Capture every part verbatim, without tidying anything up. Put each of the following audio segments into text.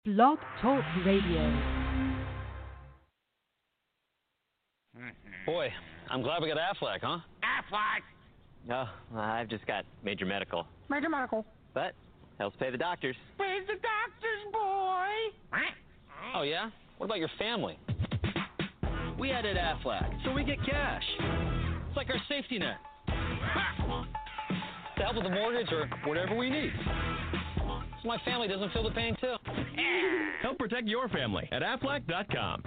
Blog Talk Radio. Boy, I'm glad we got Aflac, huh? Aflac! No, I've just got major medical. Major medical. But helps pay the doctors. Pays the doctors, boy! Oh, yeah? What about your family? We added Aflac, so we get cash. It's like our safety net. To help with the mortgage or whatever we need. So my family doesn't feel the pain, too. Help protect your family at Aflac dot com.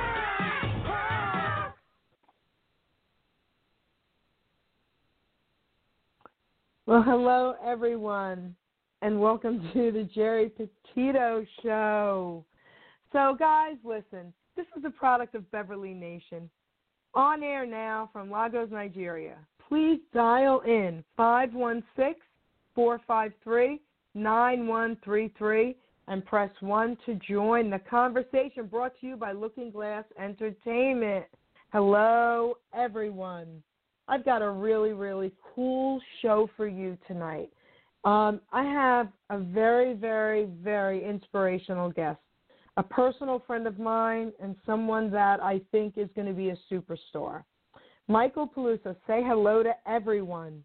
Well, hello, everyone, and welcome to the Jerry Petito Show. So, guys, listen, this is a product of Beverly Nation. On air now from Lagos, Nigeria. Please dial in five one six, four five three, nine one three three and press one to join the conversation brought to you by Looking Glass Entertainment. Hello, everyone. I've got a really, really cool show for you tonight. Um, I have a very, very, very inspirational guest, a personal friend of mine and someone that I think is going to be a superstar. Michael Peluso, say hello to everyone.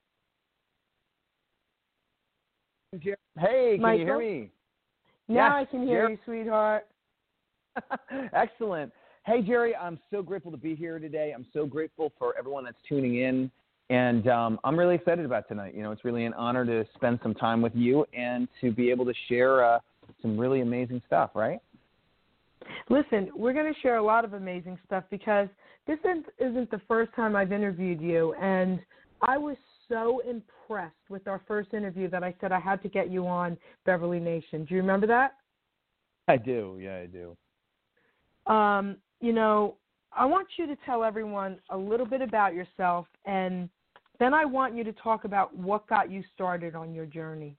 Hey, can Michael? you hear me? Now Yes, I can hear Jerry. you, sweetheart. Excellent. Hey, Jerry, I'm so grateful to be here today. I'm so grateful for everyone that's tuning in. And um, I'm really excited about tonight. You know, it's really an honor to spend some time with you and to be able to share uh, some really amazing stuff, right? Listen, we're going to share a lot of amazing stuff because this isn't, isn't the first time I've interviewed you. And I was so impressed with our first interview that I said I had to get you on Beverly Nation. Do you remember that? I do. Yeah, I do. Um, you know, I want you to tell everyone a little bit about yourself, and then I want you to talk about what got you started on your journey.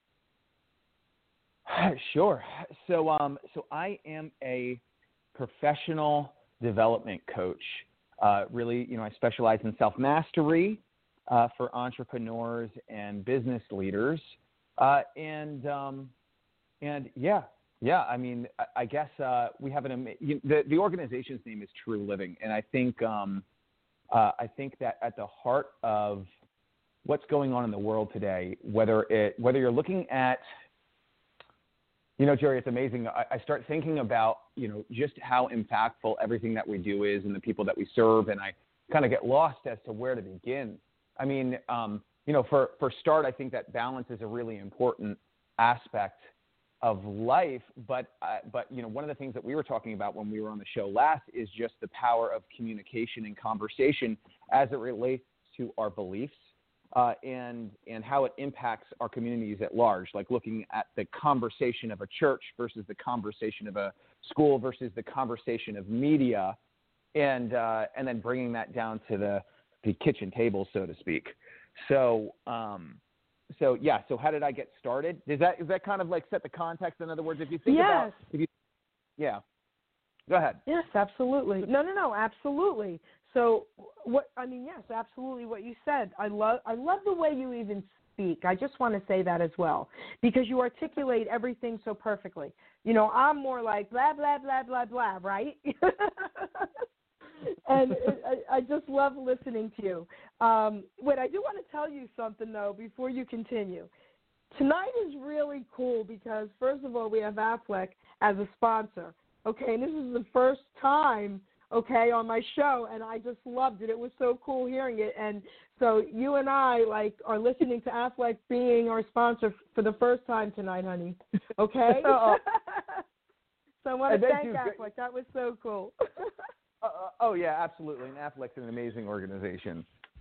Sure. So, um, so I am a professional development coach. Uh, really, you know, I specialize in self-mastery uh, for entrepreneurs and business leaders. Uh, and, um, and yeah, yeah, I mean, I, I guess uh, we have an, ama- you, the, the organization's name is True Living. And I think, um, uh, I think that at the heart of what's going on in the world today, whether it, whether you're looking at, you know, Jerry, it's amazing. I, I start thinking about, you know, just how impactful everything that we do is and the people that we serve. And I kind of get lost as to where to begin. I mean, um, you know, for, for start, I think that balance is a really important aspect of life. But, uh, but, you know, one of the things that we were talking about when we were on the show last is just the power of communication and conversation as it relates to our beliefs. Uh, and and how it impacts our communities at large, like looking at the conversation of a church versus the conversation of a school versus the conversation of media, and uh, and then bringing that down to the, the kitchen table, so to speak. So um, so yeah. So how did I get started? Is that is that kind of like set the context? In other words, if you think Yes. about, if you, yeah, go ahead. Yes, absolutely. No, no, no, absolutely. So, what I mean, yes, absolutely what you said. I love I love the way you even speak. I just want to say that as well, because you articulate everything so perfectly. You know, I'm more like blah, blah, blah, blah, blah, right? And it, I, I just love listening to you. Um, wait, I do want to tell you something, though, before you continue. Tonight is really cool because, first of all, we have Aflac as a sponsor. Okay, and this is the first time okay, on my show, and I just loved it. It was so cool hearing it. And so you and I, like, are listening to Aflac being our sponsor for the first time tonight, honey. Okay? Oh. So I want And to they thank do Aflac. great- That was so cool. Uh, uh, oh yeah, absolutely. And Affleck's an amazing organization.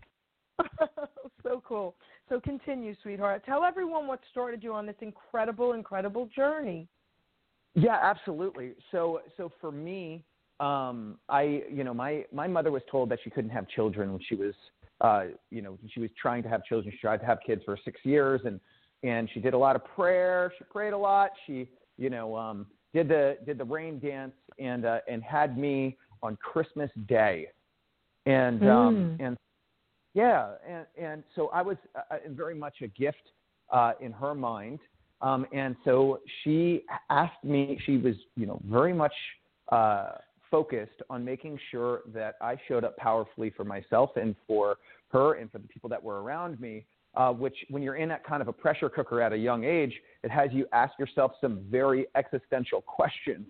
So cool. So continue, sweetheart. Tell everyone what started you on this incredible, incredible journey. Yeah, absolutely. So so for me, Um, I, you know, my, my mother was told that she couldn't have children when she was, uh, you know, she was trying to have children. She tried to have kids for six years and, and she did a lot of prayer. She prayed a lot. She, you know, um, did the, did the rain dance and, uh, and had me on Christmas Day. And, mm. um, and yeah. And, and so I was uh, very much a gift, uh, in her mind. Um, and so she asked me, she was, you know, very much uh, focused on making sure that I showed up powerfully for myself and for her and for the people that were around me, uh, which when you're in that kind of a pressure cooker at a young age, it has you ask yourself some very existential questions.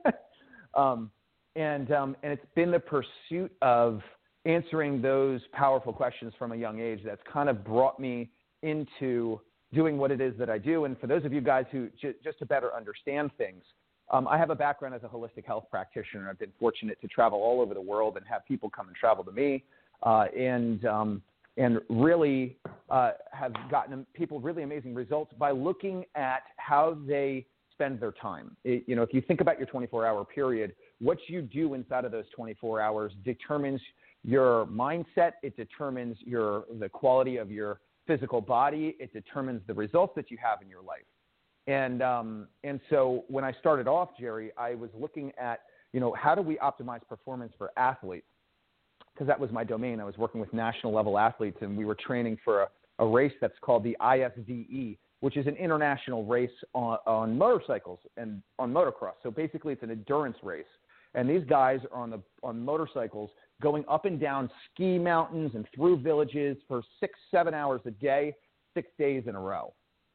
um, and, um, and it's been the pursuit of answering those powerful questions from a young age that's kind of brought me into doing what it is that I do. And for those of you guys who, j- just to better understand things, um, I have a background as a holistic health practitioner. I've been fortunate to travel all over the world and have people come and travel to me, uh, and um, and really uh, have gotten people really amazing results by looking at how they spend their time. It, you know, if you think about your twenty-four hour period, what you do inside of those twenty-four hours determines your mindset. It determines your the quality of your physical body. It determines the results that you have in your life. And um, and so when I started off, Jerry, I was looking at, you know, how do we optimize performance for athletes? Because that was my domain. I was working with national level athletes, and we were training for a, a race that's called the I S D E, which is an international race on, on motorcycles and on motocross. So basically it's an endurance race. And these guys are on the on motorcycles going up and down ski mountains and through villages for six, seven hours a day, six days in a row.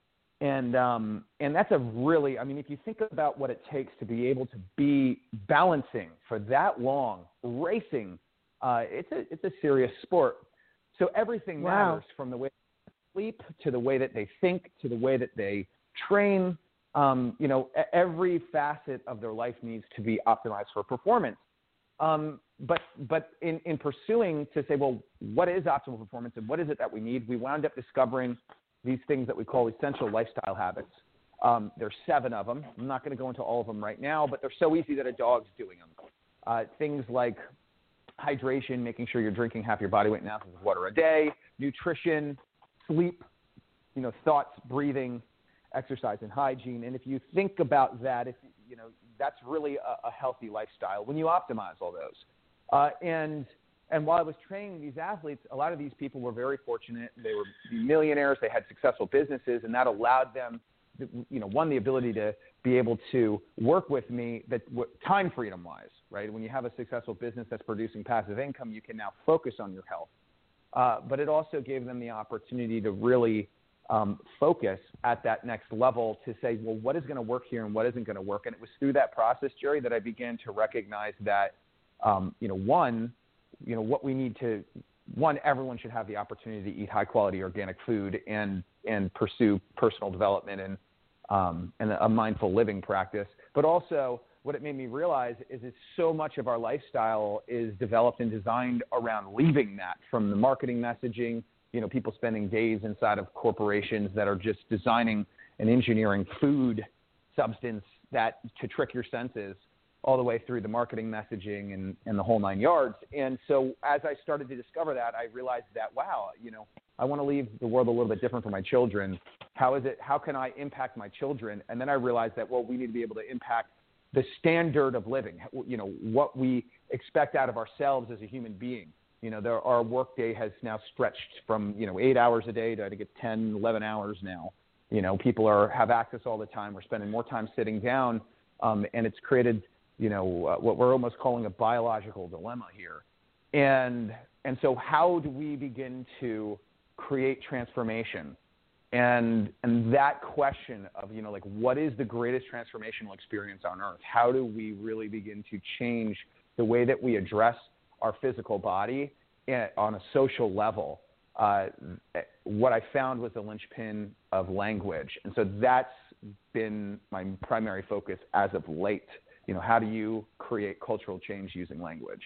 And um, and that's a really, I mean, if you think about what it takes to be able to be balancing for that long, racing, uh, it's a it's a serious sport. So everything Wow. matters, from the way they sleep to the way that they think to the way that they train. Um, you know, every facet of their life needs to be optimized for performance. Um, but but in, in pursuing to say, well, what is optimal performance and what is it that we need? We wound up discovering these things that we call essential lifestyle habits. Um, there's seven of them. I'm not going to go into all of them right now, but they're so easy that a dog's doing them. Uh, things like hydration, making sure you're drinking half your body weight in ounces of water a day, nutrition, sleep, you know, thoughts, breathing, exercise, and hygiene. And if you think about that, if you know, that's really a, a healthy lifestyle when you optimize all those. Uh, and and while I was training these athletes, a lot of these people were very fortunate. They were millionaires. They had successful businesses, and that allowed them, you know, one, the ability to be able to work with me, that time freedom wise, right? When you have a successful business that's producing passive income, you can now focus on your health. Uh, but it also gave them the opportunity to really um, focus at that next level to say, well, what is going to work here and what isn't going to work? And it was through that process, Jerry, that I began to recognize that, um, you know, one, you know, what we need to, one, everyone should have the opportunity to eat high quality organic food and, and pursue personal development and, um, and a mindful living practice. But also what it made me realize is that so much of our lifestyle is developed and designed around leaving that, from the marketing messaging, you know, people spending days inside of corporations that are just designing and engineering food substance that to trick your senses, all the way through the marketing messaging and, and the whole nine yards. And so as I started to discover that, I realized that, wow, you know, I want to leave the world a little bit different for my children. How is it, how can I impact my children? And then I realized that, well, we need to be able to impact the standard of living, you know, what we expect out of ourselves as a human being. You know, there, our workday has now stretched from, you know, eight hours a day to I think it's ten, eleven hours now. You know, people are have access all the time. We're spending more time sitting down, um, and it's created, you know, uh, what we're almost calling a biological dilemma here. And and so how do we begin to create transformation? And and that question of, you know, like, what is the greatest transformational experience on earth? How do we really begin to change the way that we address our physical body on a social level? Uh, what I found was the linchpin of language. And so that's been my primary focus as of late. You know, how do you create cultural change using language?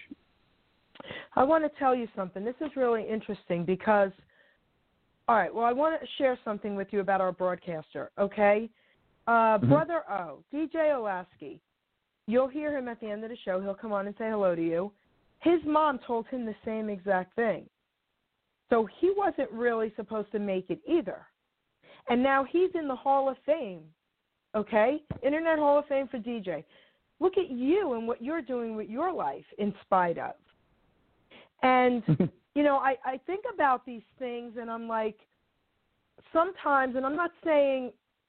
I want to tell you something. This is really interesting because, all right, well, I want to share something with you about our broadcaster, okay? Uh, mm-hmm. Brother O, D J Olasky, you'll hear him at the end of the show. He'll come on and say hello to you. His mom told him the same exact thing. So he wasn't really supposed to make it either. And now he's in the Hall of Fame, okay? Internet Hall of Fame for D J. Look at you and what you're doing with your life in spite of. And, you know, I, I think about these things and I'm like, sometimes, and I'm not saying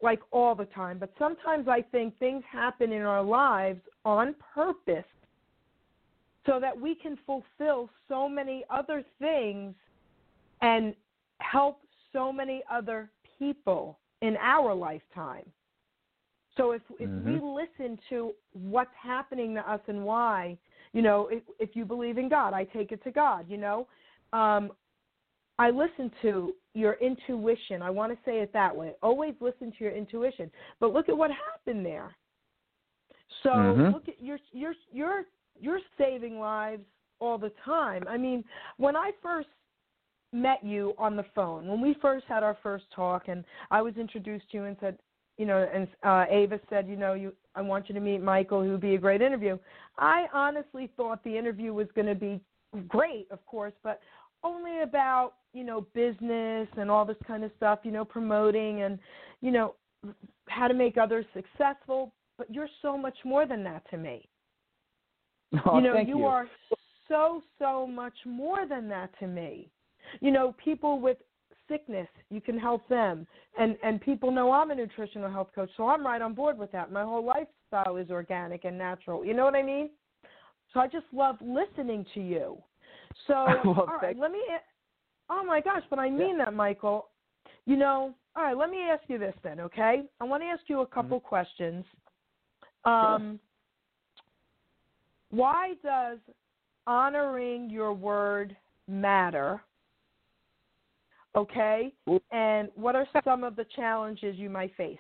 like all the time, but sometimes I think things happen in our lives on purpose so that we can fulfill so many other things and help so many other people in our lifetime. So if if mm-hmm. we listen to what's happening to us and why, you know, if, if you believe in God, I take it to God, you know. Um, I listen to your intuition. I want to say it that way. Always listen to your intuition. But look at what happened there. So mm-hmm. look at you're you're you're you're saving lives all the time. I mean, when I first met you on the phone, when we first had our first talk, and I was introduced to you and said, you know, and uh, Ava said, you know, you I want you to meet Michael, who would be a great interview. I honestly thought the interview was going to be great, of course, but only about, you know, business and all this kind of stuff, you know, promoting and, you know, how to make others successful. But you're so much more than that to me. Oh, you know, thank you, you are so, so much more than that to me. You know, people with sickness, you can help them. And, and people know I'm a nutritional health coach, so I'm right on board with that. My whole lifestyle is organic and natural. You know what I mean? So I just love listening to you. So, well, all right, let me – oh, my gosh, but I mean yeah. that, Michael. You know, all right, let me ask you this then, okay? I want to ask you a couple mm-hmm. questions. Um, sure. Why does honoring your word matter? Okay, and what are some of the challenges you might face?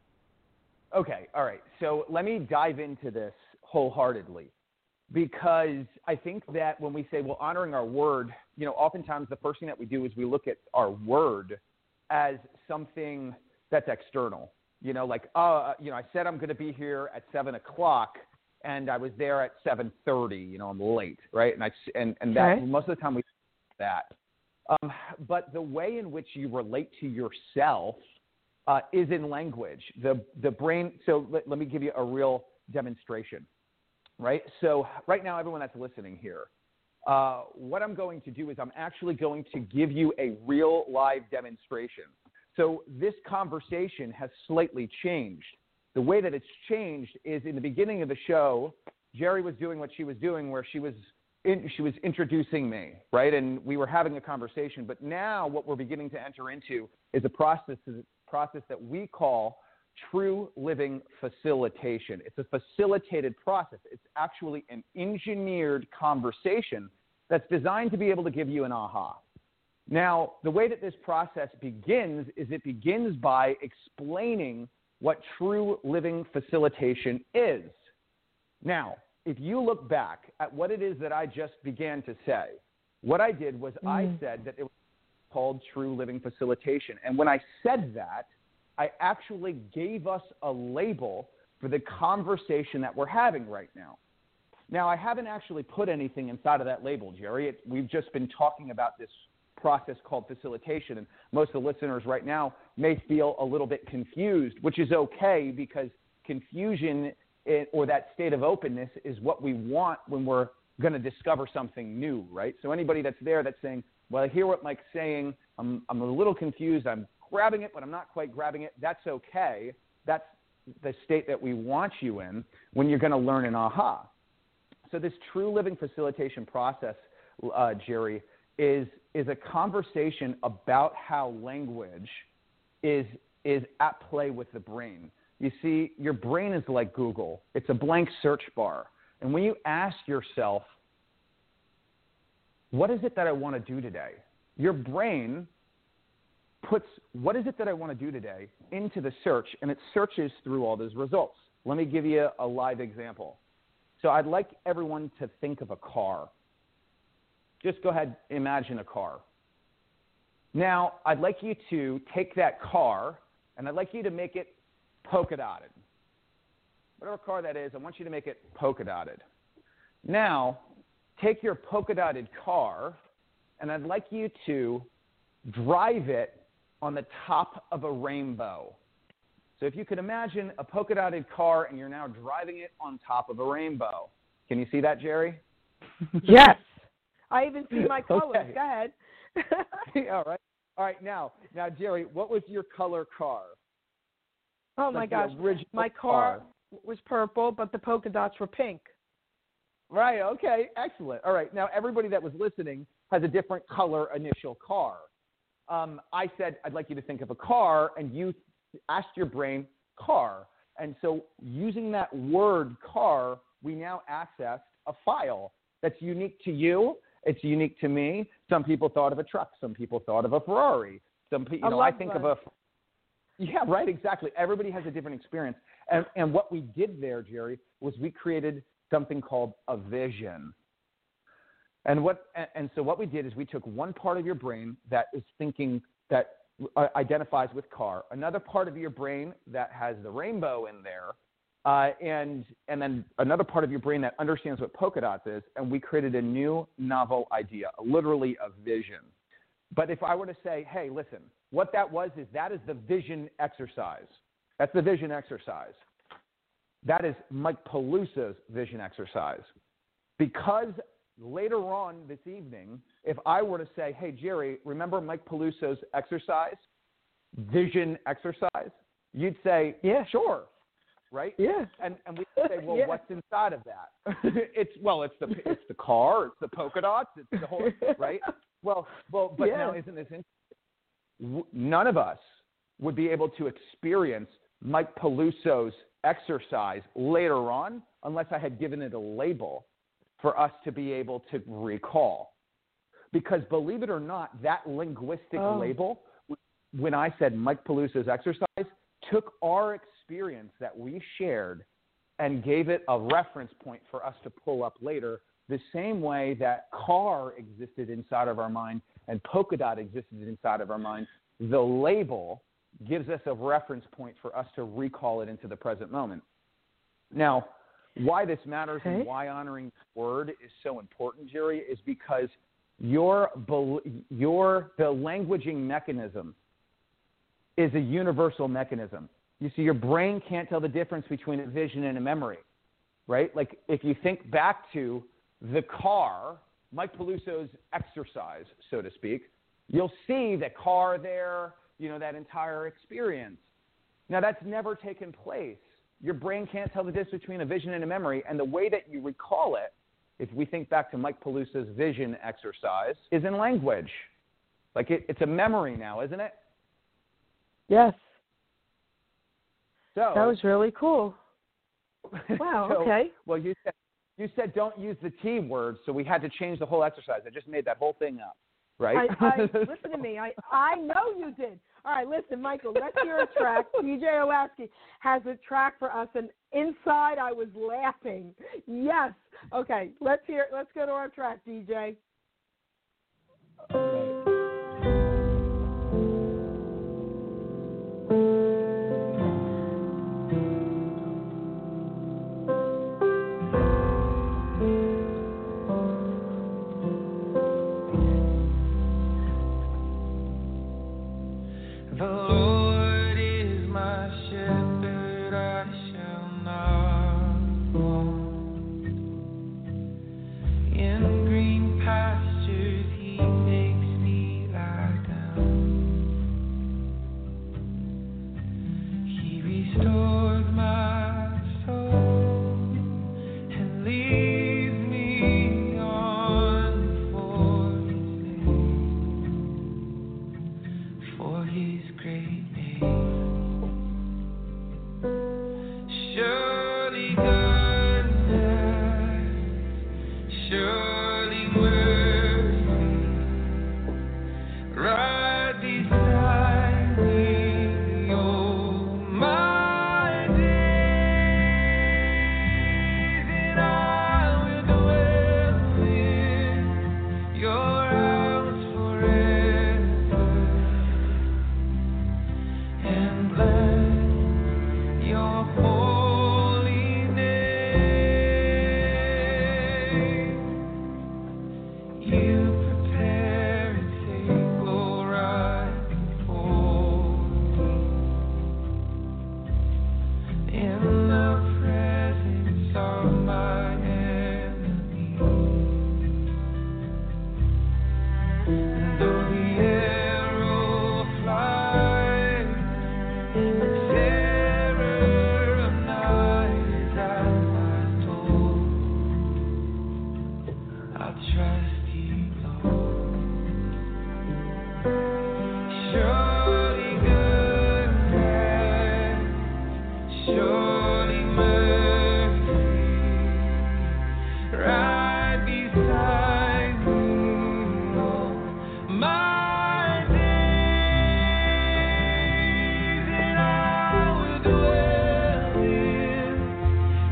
Okay, all right. So let me dive into this wholeheartedly, because I think that when we say, well, honoring our word, you know, oftentimes the first thing that we do is we look at our word as something that's external. You know, like, oh, you know, I said I'm going to be here at seven o'clock, and I was there at seven thirty. You know, I'm late, right? And I and and that okay. most of the time we do that. Um, but the way in which you relate to yourself uh, is in language. The the brain. So let, let me give you a real demonstration, right? So right now, everyone that's listening here, uh, what I'm going to do is I'm actually going to give you a real live demonstration. So this conversation has slightly changed. The way that it's changed is in the beginning of the show, Jerry was doing what she was doing, where she was in, she was introducing me, right? And we were having a conversation. But now what we're beginning to enter into is a process, process that we call true living facilitation. It's a facilitated process. It's actually an engineered conversation that's designed to be able to give you an aha. Now, the way that this process begins is it begins by explaining what true living facilitation is. Now, if you look back at what it is that I just began to say, what I did was mm. I said that it was called true living facilitation. And when I said that, I actually gave us a label for the conversation that we're having right now. Now, I haven't actually put anything inside of that label, Jerry. It, we've just been talking about this process called facilitation, and most of the listeners right now may feel a little bit confused, which is okay, because confusion it, or that state of openness is what we want when we're going to discover something new, right? So anybody that's there that's saying, well, I hear what Mike's saying, I'm, I'm a little confused, I'm grabbing it, but I'm not quite grabbing it, that's okay. That's the state that we want you in when you're going to learn an aha. So this true living facilitation process, uh, Jerry, is is a conversation about how language is is at play with the brain. You see, your brain is like Google. It's a blank search bar. And when you ask yourself, what is it that I want to do today? Your brain puts what is it that I want to do today into the search, and it searches through all those results. Let me give you a live example. So I'd like everyone to think of a car. Just go ahead, imagine a car. Now, I'd like you to take that car, and I'd like you to make it polka dotted. Whatever car that is, I want you to make it polka dotted. Now, take your polka dotted car, and I'd like you to drive it on the top of a rainbow. So if you could imagine a polka dotted car, and you're now driving it on top of a rainbow. Can you see that, Jerry? Yes. I even see my colors. Okay. Go ahead. All right. All right. Now, now, Jerry, what was your color car? Oh, my like gosh. the original My car, car was purple, but the polka dots were pink. Right, okay, excellent. All right, now everybody that was listening has a different color initial car. Um, I said, I'd like you to think of a car, and you asked your brain, car. And so using that word car, we now accessed a file that's unique to you. It's unique to me. Some people thought of a truck. Some people thought of a Ferrari. Some people, you know, I think that. of a, yeah, right, exactly. Everybody has a different experience. And, and what we did there, Jerry, was we created something called a vision. And what, and so what we did is we took one part of your brain that is thinking, that uh, identifies with car, another part of your brain that has the rainbow in there, uh, and and then another part of your brain that understands what polka dots is, and we created a new novel idea, literally a vision. But if I were to say, hey, listen, what that was is that is the vision exercise. That's the vision exercise. That is Mike Peluso's vision exercise. Because later on this evening, if I were to say, hey, Jerry, remember Mike Peluso's exercise, vision exercise? You'd say, yeah, sure, right? Yeah. And and we would say, well, yeah. What's inside of that? it's well, it's the it's the car, it's the polka dots, it's the whole, right? Well, well, but yeah. Now isn't this interesting? None of us would be able to experience Mike Peluso's exercise later on unless I had given it a label for us to be able to recall. Because believe it or not, that linguistic oh. label, when I said Mike Peluso's exercise, took our experience that we shared and gave it a reference point for us to pull up later, the same way that car existed inside of our mind and polka dot existed inside of our mind. The label gives us a reference point for us to recall it into the present moment. Now, why this matters okay. and why honoring the word is so important, Jerry, is because your your the languaging mechanism is a universal mechanism. You see, your brain can't tell the difference between a vision and a memory, right? Like if you think back to the car, Mike Peluso's exercise, so to speak, you'll see the car there, you know, that entire experience. Now, that's never taken place. Your brain can't tell the difference between a vision and a memory, and the way that you recall it, if we think back to Mike Peluso's vision exercise, is in language. Like it, it's a memory now, isn't it? Yes. So that was really cool. Wow. so, okay. Well, you said you said don't use the T word, so we had to change the whole exercise. I just made that whole thing up, right? I, I, listen to me. I I know you did. All right, listen, Michael, let's hear a track. D J Olasky has a track for us, and inside I was laughing. Yes. Okay, let's hear. Let's go to our track, D J. All right. In green pastures he makes me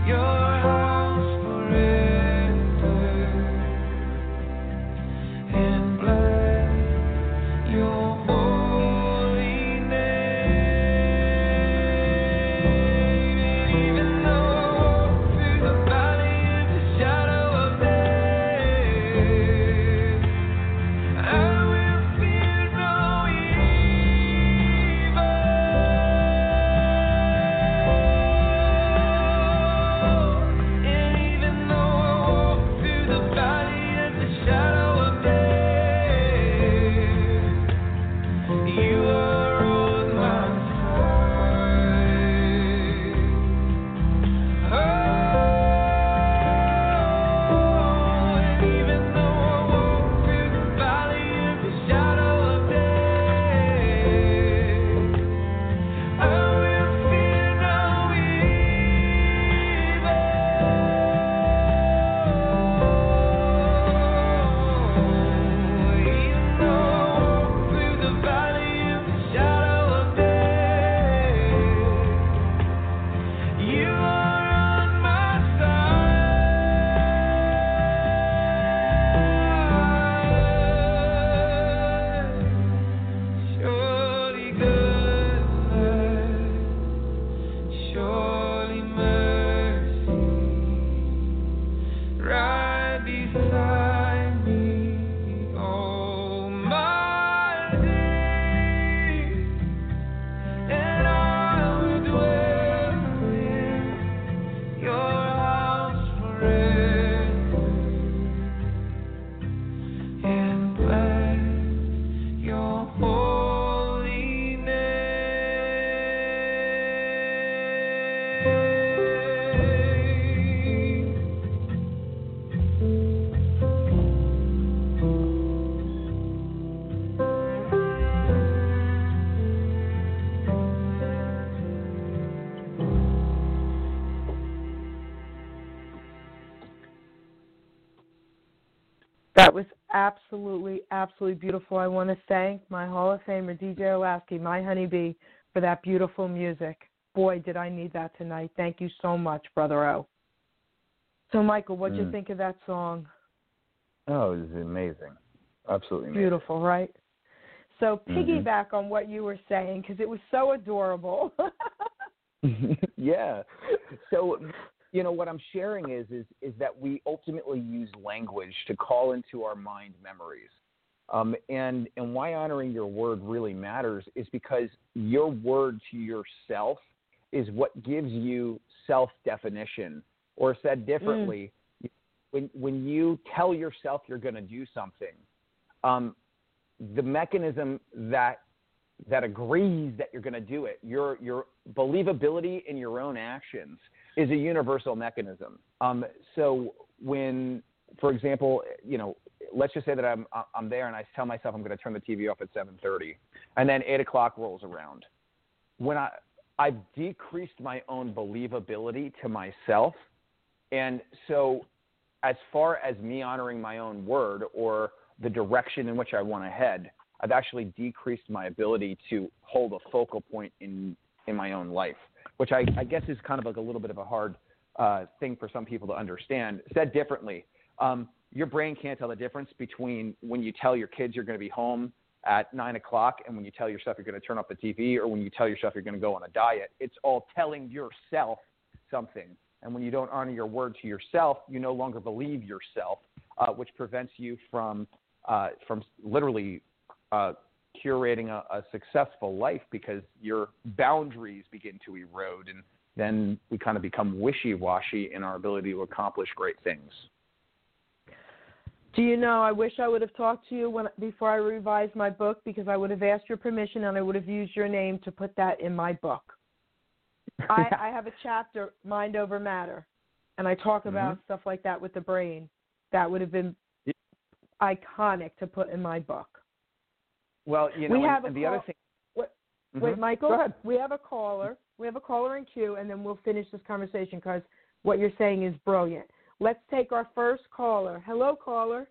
That was absolutely, absolutely beautiful. I want to thank my Hall of Famer, D J Olasky, my honeybee, for that beautiful music. Boy, did I need that tonight. Thank you so much, Brother O. So, Michael, what did mm. you think of that song? Oh, it was amazing. Absolutely amazing. Beautiful, right? So piggyback mm-hmm. on what you were saying, because it was so adorable. Yeah. So, you know, what I'm sharing is, is is that we ultimately use language to call into our mind memories. Um, and, and why honoring your word really matters is because your word to yourself is what gives you self-definition. Or said differently, mm. when when you tell yourself you're going to do something, um, the mechanism that that agrees that you're going to do it, your your believability in your own actions is a universal mechanism. Um, so when, for example, you know, let's just say that I'm I'm there and I tell myself I'm going to turn the T V off at seven thirty, and then eight o'clock rolls around. When I I've decreased my own believability to myself. And so as far as me honoring my own word or the direction in which I want to head, I've actually decreased my ability to hold a focal point in, in my own life, which I, I guess is kind of like a little bit of a hard uh, thing for some people to understand. Said differently, um, your brain can't tell the difference between when you tell your kids you're going to be home at nine o'clock and when you tell yourself you're going to turn off the T V or when you tell yourself you're going to go on a diet. It's all telling yourself something. And when you don't honor your word to yourself, you no longer believe yourself, uh, which prevents you from uh, from literally uh, curating a, a successful life because your boundaries begin to erode, and then we kind of become wishy-washy in our ability to accomplish great things. Do you know, I wish I would have talked to you when before I revised my book because I would have asked your permission and I would have used your name to put that in my book. I, I have a chapter, Mind Over Matter, and I talk about mm-hmm. stuff like that with the brain. That would have been iconic to put in my book. Well, you know, we have and, and a the call, other thing. Wait, mm-hmm. wait, Michael, Go ahead. we have a caller. We have a caller in queue, and then we'll finish this conversation because what you're saying is brilliant. Let's take our first caller. Hello, caller.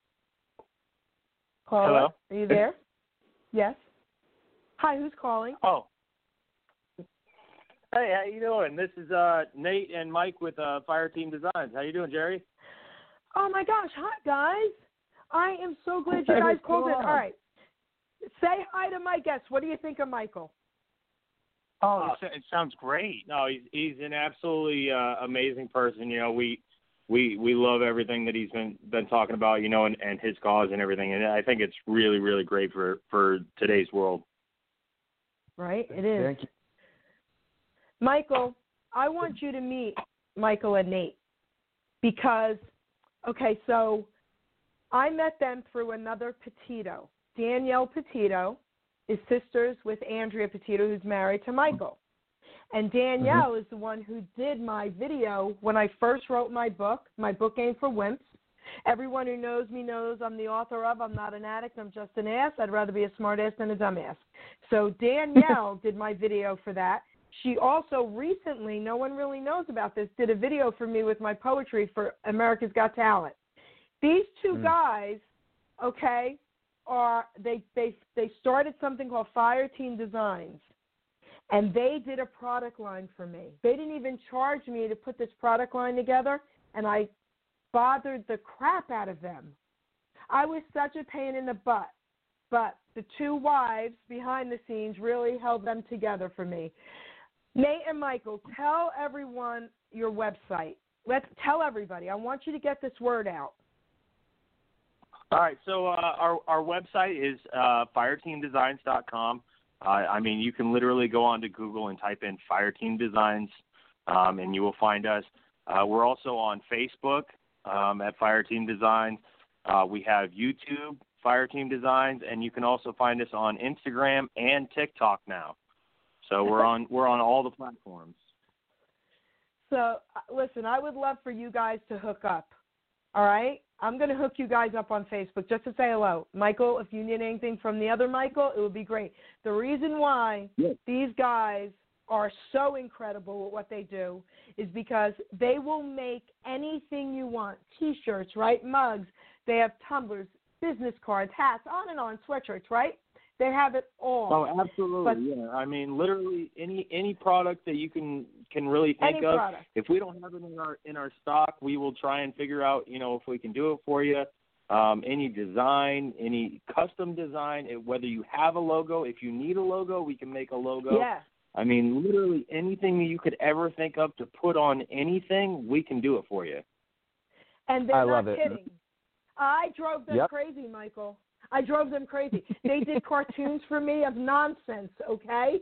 Caller, Hello? Are you there? Yes. Hi, who's calling? Oh. Hey, how you doing? This is uh, Nate and Mike with uh, Fire Team Designs. How you doing, Jerry? Oh, my gosh. Hi, guys. I am so glad you guys called in. All right. Say hi to my guest. What do you think of Michael? Oh, it, it sounds great. No, he's he's an absolutely uh, amazing person. You know, we we we love everything that he's been been talking about. You know, and, and his cause and everything. And I think it's really really great for, for today's world. Right, it is. Thank you. Michael, I want you to meet Michael and Nate because, okay, so I met them through another Petito, Danielle Petito. Is sisters with Andrea Petito, who's married to Michael. And Danielle mm-hmm. is the one who did my video when I first wrote my book. My book Ain't for Wimps. Everyone who knows me knows I'm the author of I'm Not an Addict, I'm Just an Ass. I'd rather be a smart ass than a dumb ass. So Danielle did my video for that. She also recently, no one really knows about this, did a video for me with my poetry for America's Got Talent. These two mm. guys, okay, Are they, they they started something called Fire Team Designs, and they did a product line for me. They didn't even charge me to put this product line together, and I bothered the crap out of them. I was such a pain in the butt, but the two wives behind the scenes really held them together for me. Nate and Michael, tell everyone your website. Let's tell everybody. I want you to get this word out. All right, so uh, our our website is uh, fireteam designs dot com. Uh, I mean, you can literally go onto Google and type in Fireteam Designs, um, and you will find us. Uh, we're also on Facebook um, at Fireteam Designs. Uh, we have YouTube, Fireteam Designs, and you can also find us on Instagram and TikTok now. So we're on we're on all the platforms. So listen, I would love for you guys to hook up. All right? I'm going to hook you guys up on Facebook just to say hello. Michael, if you need anything from the other Michael, it would be great. The reason why yes. these guys are so incredible at what they do is because they will make anything you want. T-shirts, right? Mugs. They have tumblers, business cards, hats, on and on, sweatshirts, right? They have it all. Oh, absolutely, but, yeah. I mean, literally any any product that you can can really think of. Product. If we don't have it in our in our stock, we will try and figure out, you know, if we can do it for you. Um, any design, any custom design, whether you have a logo, if you need a logo, we can make a logo. Yeah. I mean, literally anything that you could ever think of to put on anything, we can do it for you. And they're I not love it. kidding. I drove them yep. crazy, Michael. I drove them crazy. They did cartoons for me of nonsense, okay?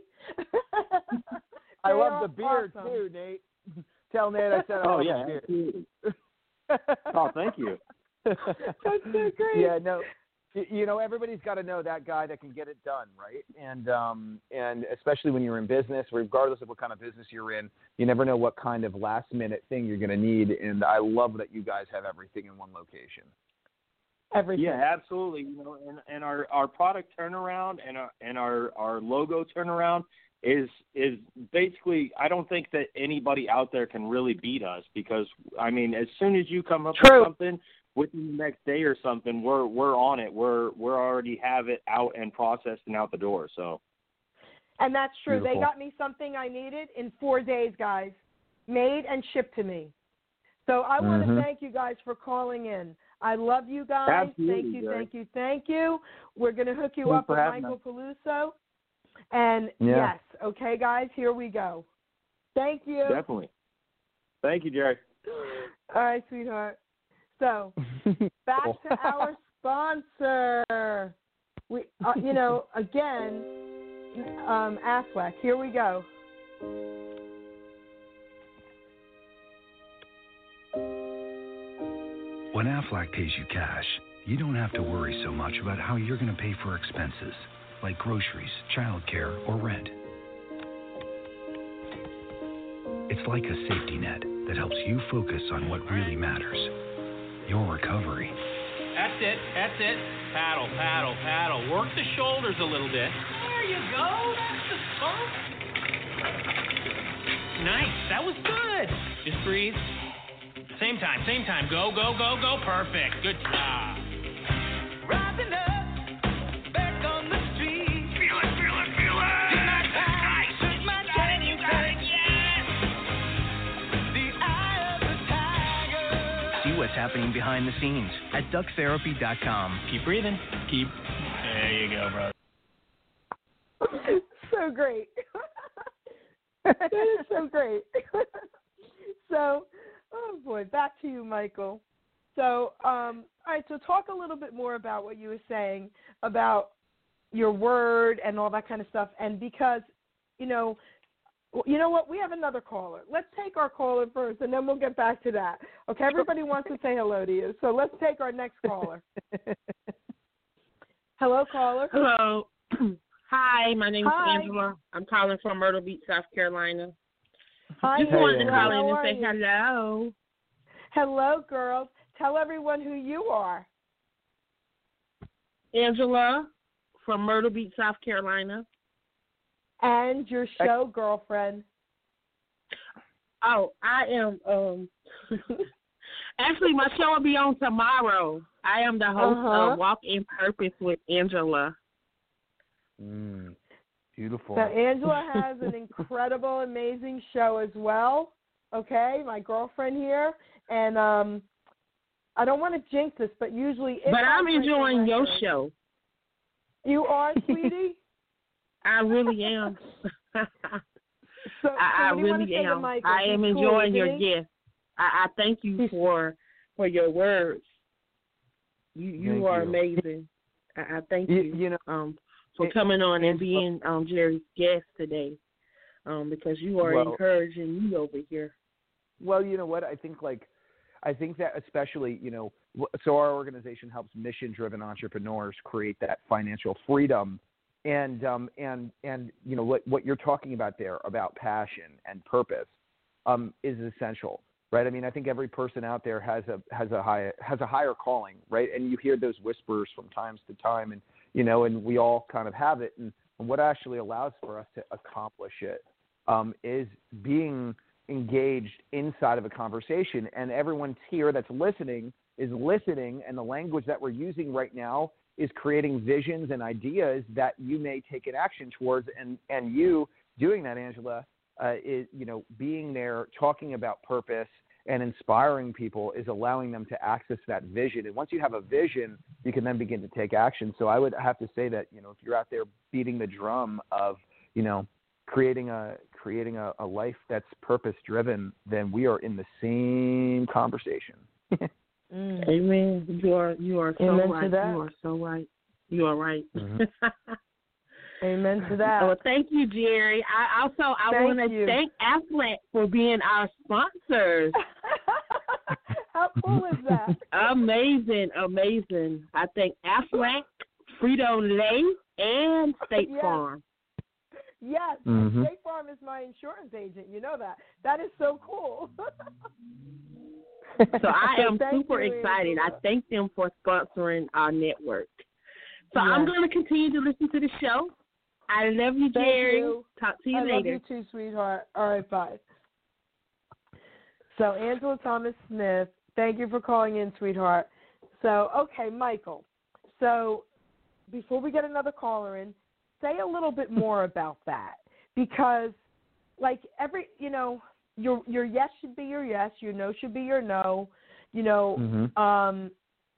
I love the beard, awesome. too, Nate. Tell Nate I said I oh, love yeah, the beard. Oh, thank you. That's so great. Yeah, no, you know, everybody's got to know that guy that can get it done, right? And um, and especially when you're in business, regardless of what kind of business you're in, you never know what kind of last-minute thing you're going to need. And I love that you guys have everything in one location. Everything. Yeah, absolutely. You know, and, and our, our product turnaround and our and our, our logo turnaround is is basically, I don't think that anybody out there can really beat us because I mean, as soon as you come up True. with something within the next day or something, we're we're on it. We're we're already have it out and processed and out the door. So. And that's true. Beautiful. They got me something I needed in four days, guys, made and shipped to me. So I want mm-hmm. to thank you guys for calling in. I love you guys. Absolutely, thank you, Jerry. thank you, thank you. We're going to hook you Thanks up with Michael us. Peluso. And, yeah. yes, okay, guys, here we go. Thank you. Definitely. Thank you, Jerry. All right, sweetheart. So, back to our sponsor. We, uh, you know, again, um, Aflac. Here we go. When Aflac pays you cash, you don't have to worry so much about how you're going to pay for expenses, like groceries, childcare, or rent. It's like a safety net that helps you focus on what really matters, your recovery. That's it, that's it. Paddle, paddle, paddle. Work the shoulders a little bit. There you go, that's the spot. Nice, that was good. Just breathe. Same time, same time. Go, go, go, go. Perfect. Good job. Rising up, back on the street. Feel it, feel it, feel it. It's my time. Nice. It's my time. You got it. Yeah. see what's happening behind the scenes at duck therapy dot com. Keep breathing. Keep. There you go, brother. So great. That is so great. So, oh boy, back to you, Michael. So, um, all right, so talk a little bit more about what you were saying about your word and all that kind of stuff. And because, you know, you know what? We have another caller. Let's take our caller first, and then we'll get back to that. Okay, everybody wants to say hello to you, so let's take our next caller. Hello, caller. Hello. Hi, my name is Hi. Angela. I'm calling from Myrtle Beach, South Carolina. Hi, Just wanted to Angela. call in How and are say you? hello. Hello, girls. Tell everyone who you are. Angela from Myrtle Beach, South Carolina. And your show, girlfriend. Oh, I am. Um, actually, my show will be on tomorrow. I am the host Uh-huh. of Walk in Purpose with Angela. Mm, beautiful. So Angela has an incredible, amazing show as well. Okay, my girlfriend here, and um, I don't want to jinx this, but usually, if But I I'm break the enjoying your record- show. You are, sweetie. I really am. So, I, so I what do you want to really say to am. Michael? I am He's cool, enjoying isn't your he? gift. I, I thank you for for your words. You you Thank are you. amazing. I, I thank You- you, you know, um for it- coming on and Angela- being um Jerry's guest today. Um because you are Well- encouraging me over here. Well, you know what? I think like, I think that especially, you know, w- so our organization helps mission-driven entrepreneurs create that financial freedom, and um, and and you know what what you're talking about there about passion and purpose, um, is essential, right? I mean, I think every person out there has a has a high has a higher calling, right? And you hear those whispers from times to time, and you know, and we all kind of have it, and, and what actually allows for us to accomplish it um, is being engaged inside of a conversation, and everyone here that's listening is listening, and the language that we're using right now is creating visions and ideas that you may take an action towards, and and you doing that, Angela, uh, is, you know, being there talking about purpose and inspiring people is allowing them to access that vision. And once you have a vision, you can then begin to take action. So I would have to say that, you know, if you're out there beating the drum of, you know, creating a creating a, a life that's purpose driven, then we are in the same conversation. Mm. Amen. You are you are so Amen to right. that. You are so right. You are right. Mm-hmm. Amen to that. Well, thank you, Jerry. I also I Thank want to you. thank Aflac for being our sponsors. How cool is that? Amazing, amazing. I thank Aflac, Frito-Lay, and State Yes. Farm. Yes, Mhm. State Farm is my insurance agent. You know that. That is so cool. So I am Thank super you, excited. I Angela. thank them for sponsoring our network. So I'm Yes. going to continue to listen to the show. I love you, Thank Jerry. you. Talk to you I later. love you too, sweetheart. All right, bye. So Angela Thomas Smith, thank you for calling in, sweetheart. So, okay, Michael. So before we get another caller in, say a little bit more about that, because, like, every, you know, your your yes should be your yes, your no should be your no. You know, Mhm. um,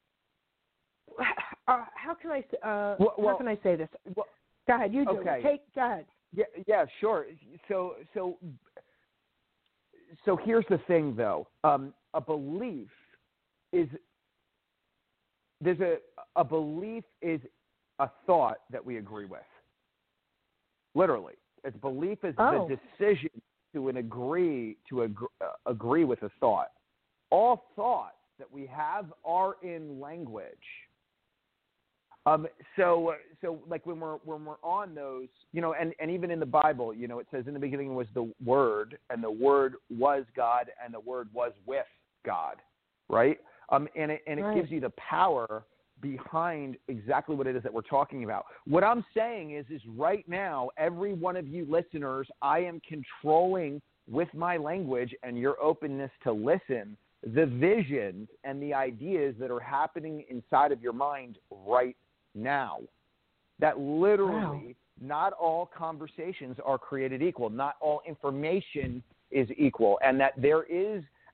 uh, how can I uh, Well- well- how can I say this? well, Go ahead, you do. okay. it. Take go ahead. Yeah, yeah, sure. So, so, so here's the thing, though. Um, a belief is there's a a belief is a thought that we agree with. Literally, its belief is Oh. the decision to an agree to ag- uh, agree with a thought. All thoughts that we have are in language. Um, so, uh, so like when we're when we're on those, you know, and, and even in the Bible, you know, it says in the beginning was the Word, and the Word was God, and the Word was with God, right? Um, and it and it Right. gives you the power behind exactly what it is that we're talking about. What I'm saying is, is right now, every one of you listeners, I am controlling with my language and your openness to listen the visions and the ideas that are happening inside of your mind right now. That literally, not all conversations are created equal. Not all information is equal. And that there is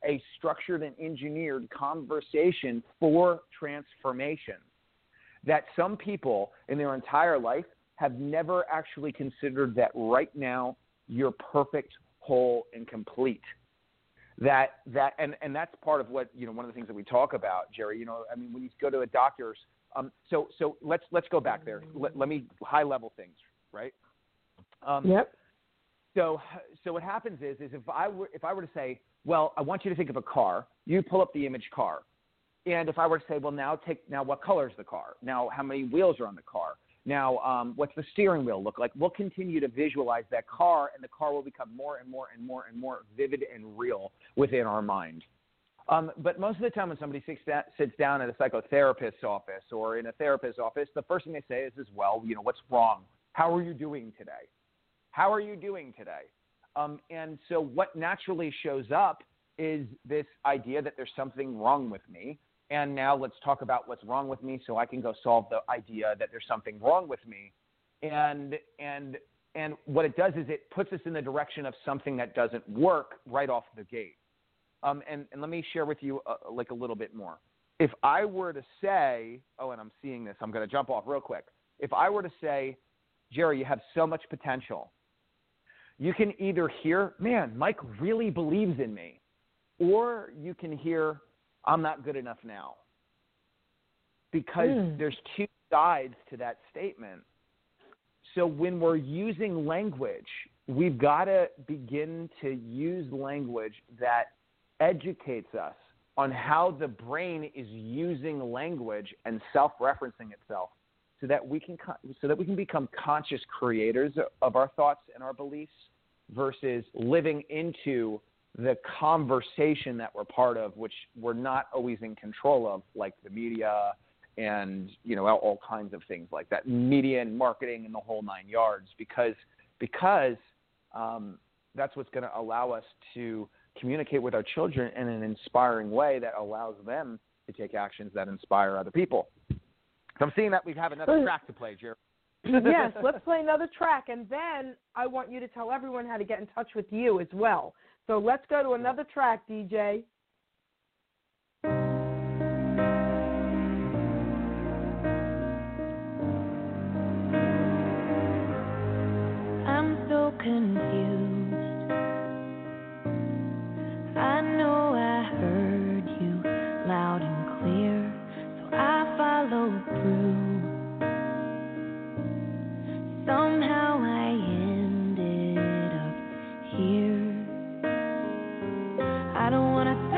a structured and engineered conversation for transformation that some people in their entire life have never actually considered that right now you're perfect, whole, and complete. That that and, and that's part of what, you know, one of the things that we talk about, Jerry. You know, I mean, when you go to a doctor's, um, so so let's let's go back there. Let, let me high level things, right? Um, yep. So so what happens is is if I were if I were to say, well, I want you to think of a car, you pull up the image car, and if I were to say, well, now take now what color is the car? Now how many wheels are on the car? Now, um, what's the steering wheel look like? We'll continue to visualize that car, and the car will become more and more and more and more vivid and real within our mind. Um, but most of the time when somebody sits, da- sits down at a psychotherapist's office or in a therapist's office, the first thing they say is, is, well, you know, what's wrong? How are you doing today? How are you doing today? Um, and so what naturally shows up is this idea that there's something wrong with me. And now let's talk about what's wrong with me so I can go solve the idea that there's something wrong with me. And and and what it does is it puts us in the direction of something that doesn't work right off the gate. Um, and, and let me share with you uh, like a little bit more. If I were to say, oh, and I'm seeing this, I'm going to jump off real quick. If I were to say, Jerry, you have so much potential, you can either hear, man, Mike really believes in me, or you can hear, I'm not good enough now. Because mm. there's two sides to that statement. So when we're using language, we've got to begin to use language that educates us on how the brain is using language and self-referencing itself so that we can so that we can become conscious creators of our thoughts and our beliefs versus living into the conversation that we're part of, which we're not always in control of, like the media and, you know, all kinds of things like that, media and marketing and the whole nine yards, because because um, that's what's going to allow us to communicate with our children in an inspiring way that allows them to take actions that inspire other people. So I'm seeing that we have another track to play, Jerry. Yes, let's play another track, and then I want you to tell everyone how to get in touch with you as well. So let's go to another track, D J. I'm so confused. I know I heard you loud and clear, so I followed through. Somehow I ended up here. I don't wanna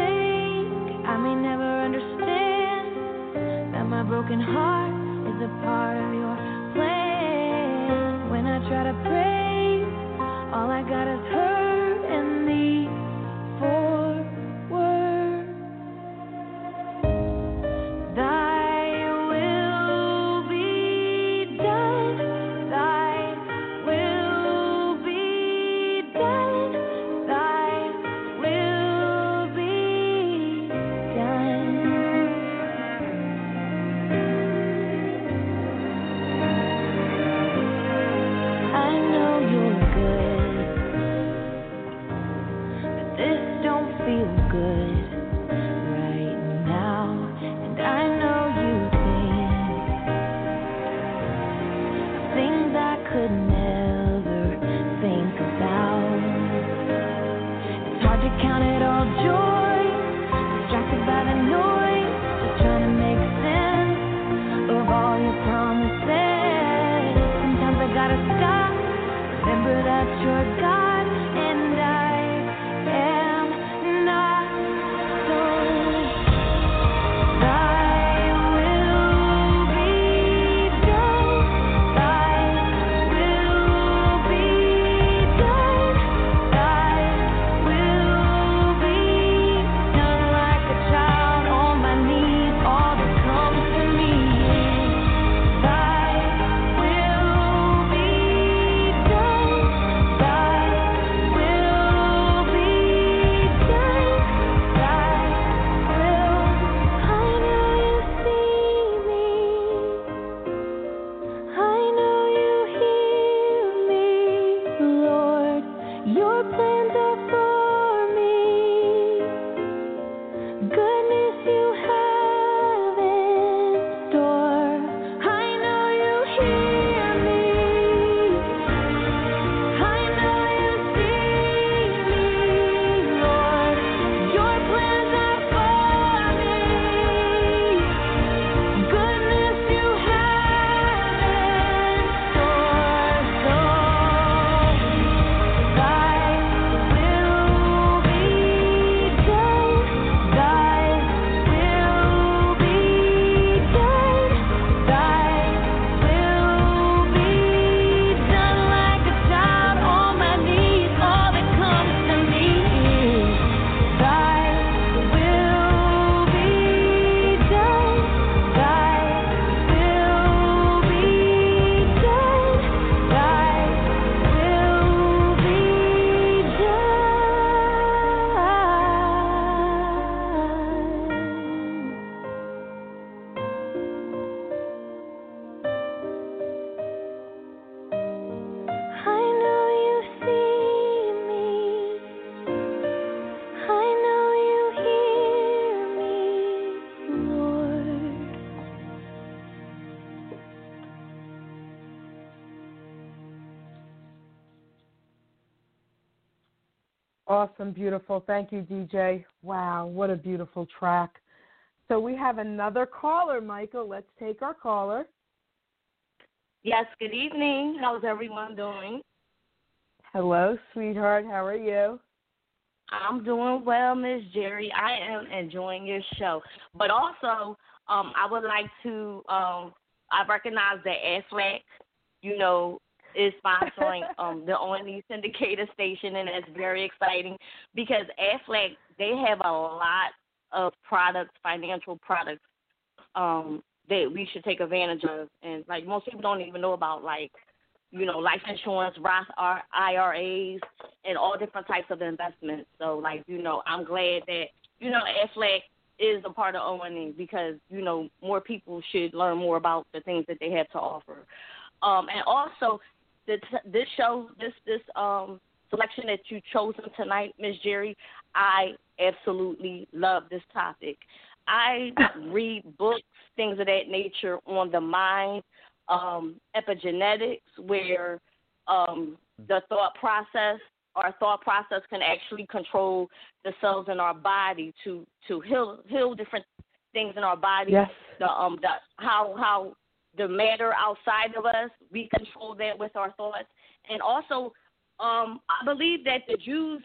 goodness you have in store. I know you hear me. I know you see me, Lord. Your plans are for me. Goodness you have in store. So thy will be done. Thy will be done. Thy will be done. Like a child on my knees, all that comes to me is thy will be done. Thy will be done. Thy will be done. I know you see me. I know you hear me, Lord. Awesome, beautiful. Thank you, D J. Wow, what a beautiful track. So we have another caller, Michael. Let's take our caller. Yes, good evening. How's everyone doing? Hello, sweetheart. How are you? I'm doing well, Miss Jerry. I am enjoying your show. But also, um, I would like to, um, I recognize that Aflac, you know, is sponsoring um, the O N E syndicated station, and that's very exciting because Aflac, they have a lot of products, financial products, um, that we should take advantage of. And, like, most people don't even know about, like, you know, life insurance, Roth I R As, and all different types of investments. So, like, you know, I'm glad that, you know, Aflac is a part of O N E because, you know, more people should learn more about the things that they have to offer. Um, and also, the, this show, this this um, selection that you chosen tonight, Miss Jerry, I absolutely love this topic. I read books, things of that nature on the mind, um, epigenetics, where um, the thought process, our thought process can actually control the cells in our body to, to heal heal different things in our body. Yes. The um the how how the matter outside of us, we control that with our thoughts. And also, um, I believe that the Jews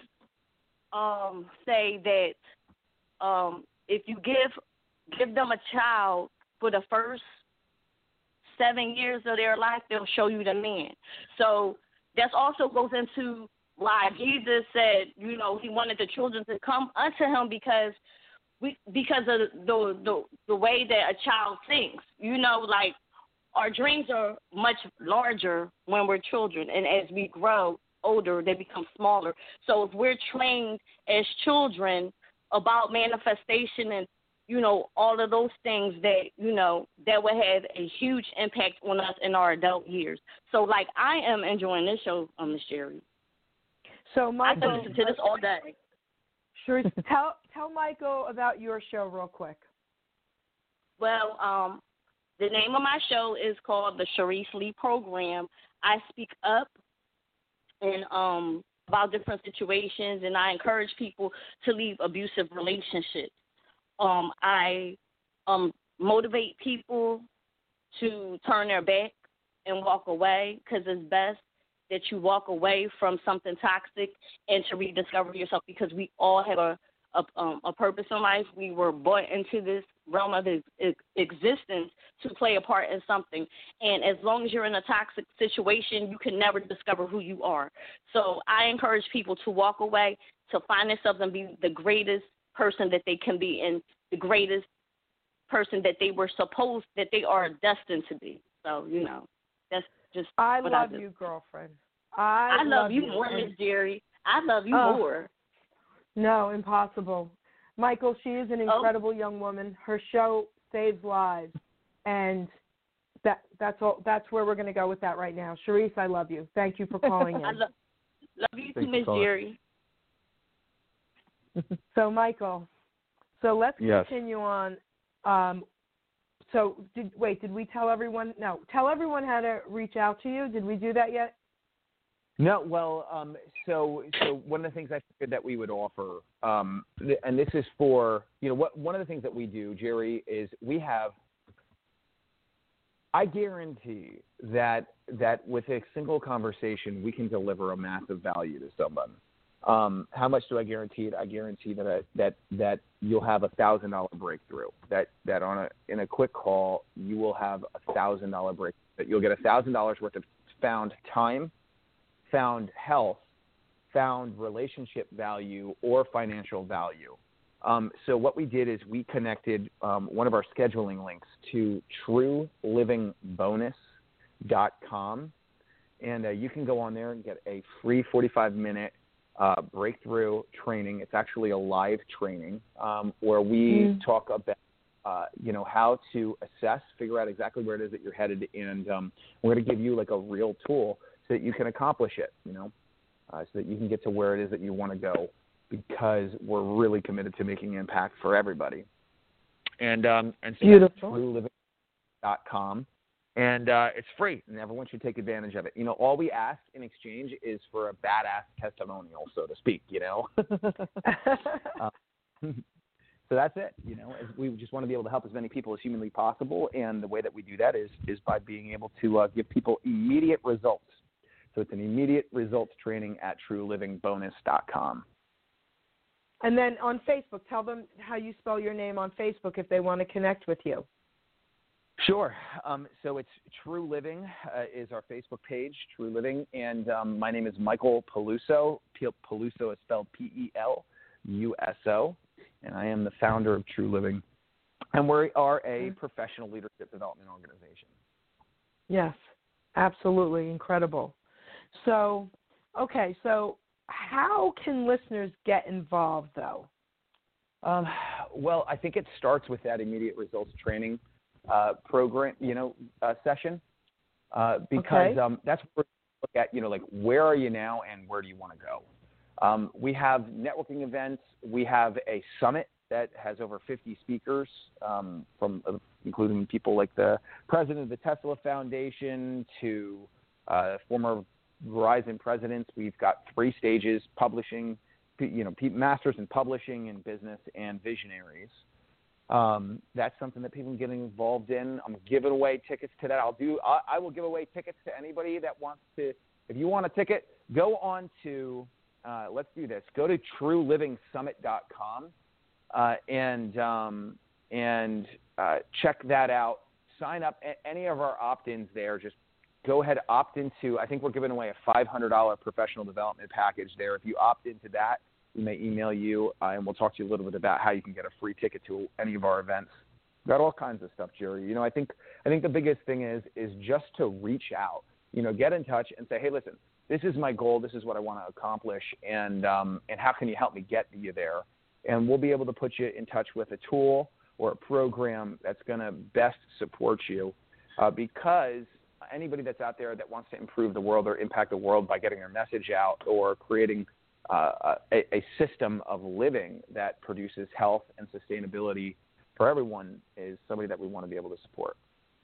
um say that um if you give give them a child for the first seven years of their life, they'll show you the man. So that also goes into why Jesus said, you know, he wanted the children to come unto him because we because of the the the way that a child thinks. You know, like our dreams are much larger when we're children, and as we grow older, they become smaller. So if we're trained as children about manifestation and, you know, all of those things that, you know, that would have a huge impact on us in our adult years. So, like, I am enjoying this show, um, Miss Jerry. So, Michael, I listen to this all day. Sure. tell tell Michael about your show real quick. Well, um, the name of my show is called the Sharice Lee Program. I speak up and um about different situations, and I encourage people to leave abusive relationships. Um, I um motivate people to turn their back and walk away because it's best that you walk away from something toxic and to rediscover yourself because we all have a a, um, a purpose in life. We were brought into this realm of ex- existence to play a part in something. And as long as you're in a toxic situation, you can never discover who you are. So I encourage people to walk away, to find themselves and be the greatest person that they can be and the greatest person that they were supposed, that they are destined to be. So, you know, that's just I what love I do. you, girlfriend. I, I love, love you you more, and- Miss Jerry. I love you Oh. more. No, impossible. Michael, she is an incredible oh. young woman. Her show saves lives, and that that's all. That's where we're going to go with that right now. Sharice, I love you. Thank you for calling in. I love, love you Thanks too, Miss Jerry. So, Michael, So let's yes. continue on. Um, so, did, wait, did we tell everyone? No, tell everyone how to reach out to you. Did we do that yet? No, well, um, so so one of the things I figured that we would offer, um, th- and this is for, you know, what one of the things that we do, Jerry, is we have, I guarantee that that with a single conversation, we can deliver a massive value to someone. Um, how much do I guarantee it? I guarantee that I, that that you'll have a thousand dollar breakthrough. That that on a in a quick call, you will have a thousand dollar break. That you'll get a thousand dollars worth of found time, found health, found relationship value, or financial value. Um, so what we did is we connected um, one of our scheduling links to true living bonus dot com, and uh, you can go on there and get a free forty-five minute uh, breakthrough training. It's actually a live training um, where we mm. talk about uh, you know, how to assess, figure out exactly where it is that you're headed, and um, we're going to give you like a real tool so that you can accomplish it, you know, uh, so that you can get to where it is that you want to go, because we're really committed to making impact for everybody. And um, and so that's true living dot com, and uh, it's free, and everyone should take advantage of it. You know, all we ask in exchange is for a badass testimonial, so to speak, you know. uh, so that's it, you know. We just want to be able to help as many people as humanly possible, and the way that we do that is, is by being able to uh, give people immediate results. So it's an immediate results training at true living bonus dot com. And then on Facebook, tell them how you spell your name on Facebook if they want to connect with you. Sure. Um, so it's True Living uh, is our Facebook page, True Living, and um, my name is Michael Peluso. P- Peluso is spelled P E L U S O, and I am the founder of True Living. And we are a mm-hmm. professional leadership development organization. Yes, absolutely incredible. So, okay, so how can listeners get involved, though? Um, well, I think it starts with that immediate results training uh, program, you know, uh, session, uh, because okay. um, that's where we look at, you know, like, where are you now and where do you want to go? Um, we have networking events. We have a summit that has over fifty speakers, um, from uh, including people like the president of the Tesla Foundation to uh, former Verizon presidents. We've got three stages: publishing, you know, masters in publishing and business, and visionaries. Um, that's something that people are getting involved in. I'm giving away tickets to that. I'll do. I, I will give away tickets to anybody that wants to. If you want a ticket, go on to. Uh, let's do this. Go to true living summit dot com uh, and um, and uh, check that out. Sign up. A- any of our opt-ins there. Just go ahead, opt into. I think we're giving away a five hundred dollars professional development package there. If you opt into that, we may email you, uh, and we'll talk to you a little bit about how you can get a free ticket to any of our events. We've got all kinds of stuff, Jerry. You know, I think I think the biggest thing is is just to reach out. You know, get in touch and say, hey, listen, this is my goal. This is what I want to accomplish, and um, and how can you help me get you there? And we'll be able to put you in touch with a tool or a program that's going to best support you, uh, because anybody that's out there that wants to improve the world or impact the world by getting their message out or creating uh, a, a system of living that produces health and sustainability for everyone is somebody that we want to be able to support.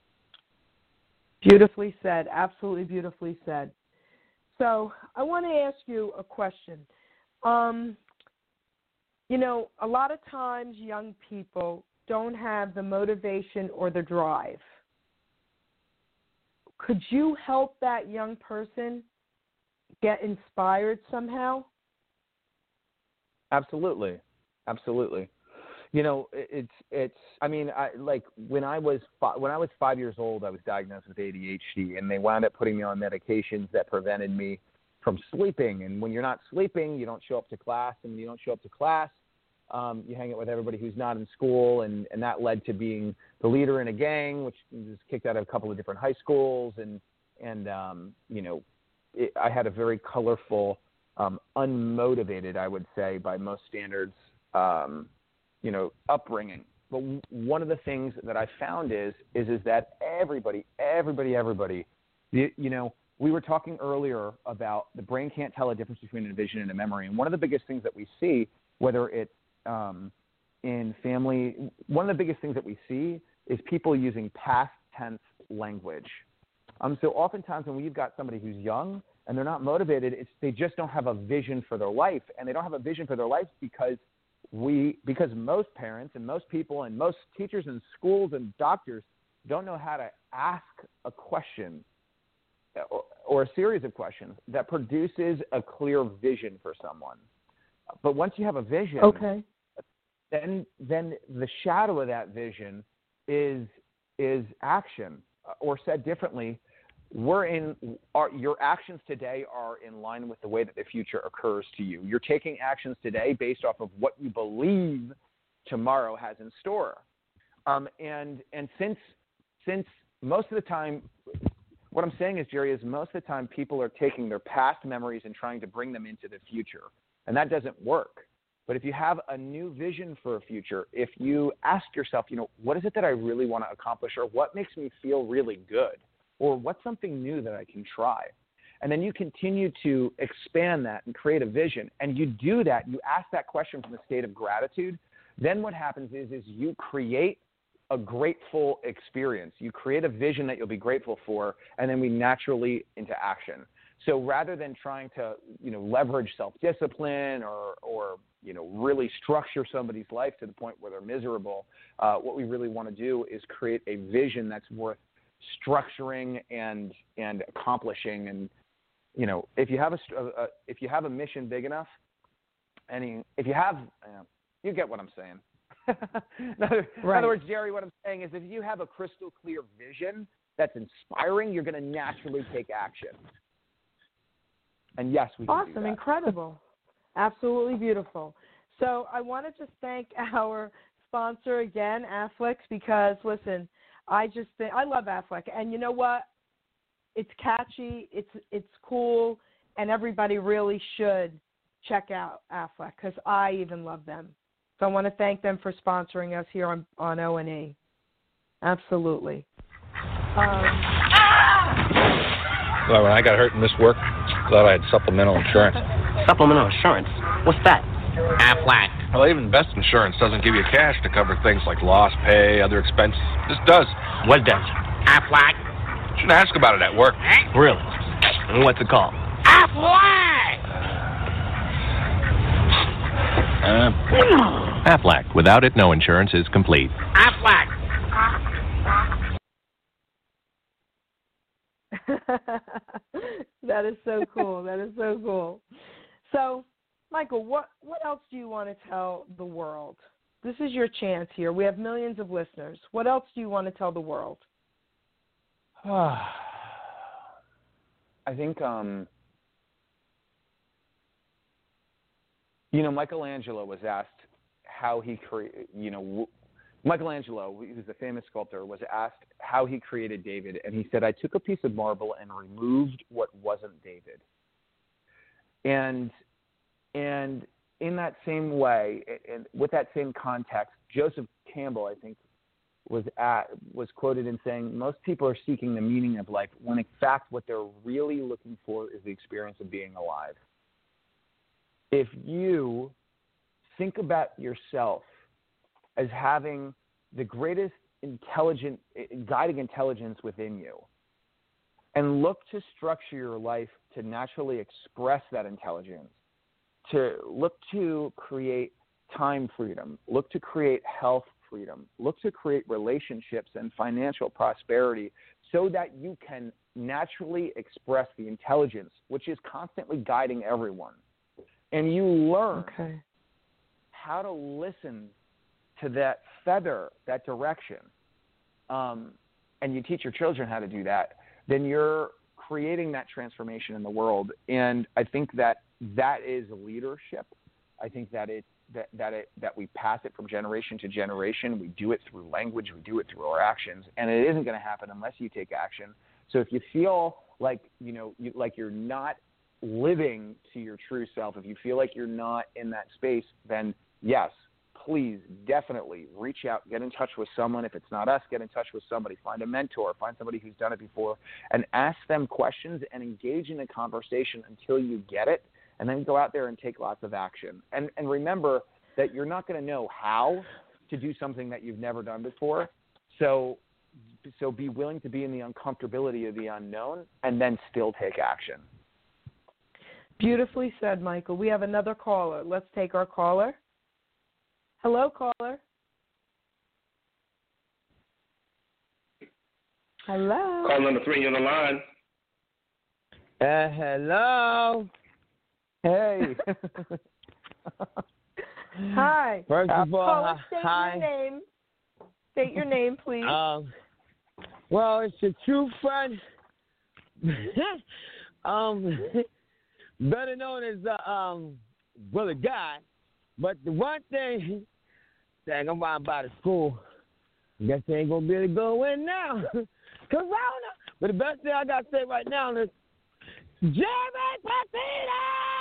Beautifully said. Absolutely beautifully said. So I want to ask you a question. Um, you know, a lot of times young people don't have the motivation or the drive. Could you help that young person get inspired somehow? Absolutely. Absolutely. You know, it's, it's, I mean, I, like when I was, fi- when I was five years old, I was diagnosed with A D H D, and they wound up putting me on medications that prevented me from sleeping. And when you're not sleeping, you don't show up to class, and when you don't show up to class, um, you hang out with everybody who's not in school. And, and that led to being the leader in a gang, which was kicked out of a couple of different high schools. And, and, um, you know, it, I had a very colorful, um, unmotivated, I would say by most standards, um, you know, upbringing. But one of the things that I found is, is, is that everybody, everybody, everybody, you, you know, we were talking earlier about the brain can't tell a difference between a vision and a memory. And one of the biggest things that we see, whether it's, um, in family, one of the biggest things that we see is people using past tense language. Um, so oftentimes when we've got somebody who's young and they're not motivated, it's they just don't have a vision for their life. And they don't have a vision for their life because we, because most parents and most people and most teachers in schools and doctors don't know how to ask a question or, or a series of questions that produces a clear vision for someone. But once you have a vision, okay. then then the shadow of that vision is is action. Or said differently, we're in our, your actions today are in line with the way that the future occurs to you. You're taking actions today based off of what you believe tomorrow has in store. Um, and and since since most of the time, what I'm saying is, Jerry, is most of the time people are taking their past memories and trying to bring them into the future, and that doesn't work. But if you have a new vision for a future, if you ask yourself, you know, what is it that I really want to accomplish, or what makes me feel really good, or what's something new that I can try? And then you continue to expand that and create a vision. And you do that, you ask that question from a state of gratitude. Then what happens is, is you create a grateful experience. You create a vision that you'll be grateful for, and then we naturally into action. So rather than trying to, you know, leverage self-discipline or, or, you know, really structure somebody's life to the point where they're miserable, uh, what we really want to do is create a vision that's worth structuring and and accomplishing. And, you know, if you have a, a if you have a mission big enough, any if you have, uh, you get what I'm saying. in, other, right. in other words, Jerry, what I'm saying is, if you have a crystal clear vision that's inspiring, you're going to naturally take action. And yes, we can awesome, do that. Incredible, absolutely beautiful. So I want to just thank our sponsor again, Affleck, because listen, I just think I love Affleck, and you know what? It's catchy, it's it's cool, and everybody really should check out Affleck because I even love them. So I want to thank them for sponsoring us here on on O and E. Absolutely. Um, well, when I got hurt in this work, thought I had supplemental insurance. Supplemental insurance? What's that? Aflac. Well, even best insurance doesn't give you cash to cover things like lost pay, other expenses. This does. What does? Aflac? Shouldn't ask about it at work. Really? And what's it called? Aflac! Uh, Aflac. Without it, no insurance is complete. Aflac! That is so cool. That is so cool. So, Michael, what, what else do you want to tell the world? This is your chance here. We have millions of listeners. What else do you want to tell the world? I think, um, you know, Michelangelo was asked how he created, you know, w- Michelangelo, who's a famous sculptor, was asked how he created David, and he said, I took a piece of marble and removed what wasn't David. And and in that same way, and with that same context, Joseph Campbell, I think, was at was quoted in saying, most people are seeking the meaning of life when in fact what they're really looking for is the experience of being alive. If you think about yourself as having the greatest intelligent, guiding intelligence within you, and look to structure your life to naturally express that intelligence, to look to create time freedom, look to create health freedom, look to create relationships and financial prosperity so that you can naturally express the intelligence, which is constantly guiding everyone. And you learn okay. how to listen to that feather, that direction, um, and you teach your children how to do that, then you're creating that transformation in the world. And I think that that is leadership. I think that it that that it that we pass it from generation to generation. We do it through language. We do it through our actions, and it isn't going to happen unless you take action. So if you feel like you know you, like you're not living to your true self, if you feel like you're not in that space, then yes, please definitely reach out, get in touch with someone. If it's not us, get in touch with somebody. Find a mentor, find somebody who's done it before, and ask them questions and engage in a conversation until you get it, and then go out there and take lots of action. And and remember, that you're not going to know how to do something that you've never done before. So, so be willing to be in the uncomfortability of the unknown and then still take action. Beautifully said, Michael. We have another caller. Let's take our caller. Hello, caller. Hello. Call number three on the line. Uh, hello. Hey. Hi. First of all, caller, state hi. your name. State your name, please. Um, well, it's a true friend. um, better known as the um, brother guy. But the one thing, dang, I'm riding by the school. Guess they ain't gonna be able to go in now. Corona. But the best thing I got to say right now is Jerry Petito!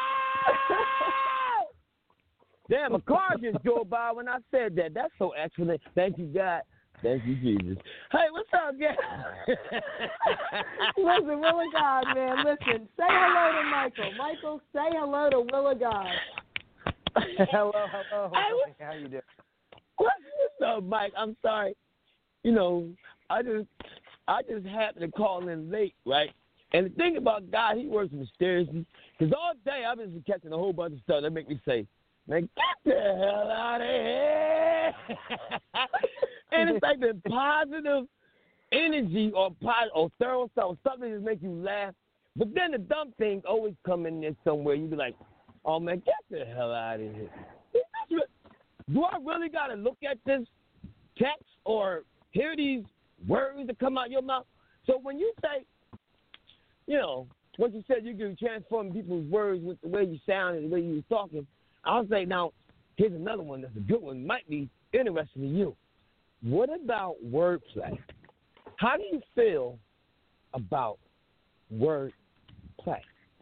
Damn, a car just drove by when I said that. That's so excellent. Thank you, God. Thank you, Jesus. Hey, what's up, guys? Listen, Will of God, man. Listen, say hello to Michael. Michael, say hello to Will of God. hello, hello. Hey, what, how you doing? What's, what's up, Mike? I'm sorry. You know, I just I just happened to call in late, right? And the thing about God, he works mysteriously. Because all day I've been catching a whole bunch of stuff that make me say, man, get the hell out of here. And it's like the positive energy or positive or thorough stuff, or something that makes you laugh. But then the dumb things always come in there somewhere. You be like, oh, man, get the hell out of here. Do I really got to look at this text or hear these words that come out your mouth? So when you say, you know, what you said, you can transform people's words with the way you sound and the way you were talking. I'll say, now, here's another one that's a good one. Might be interesting to you. What about wordplay? How do you feel about wordplay?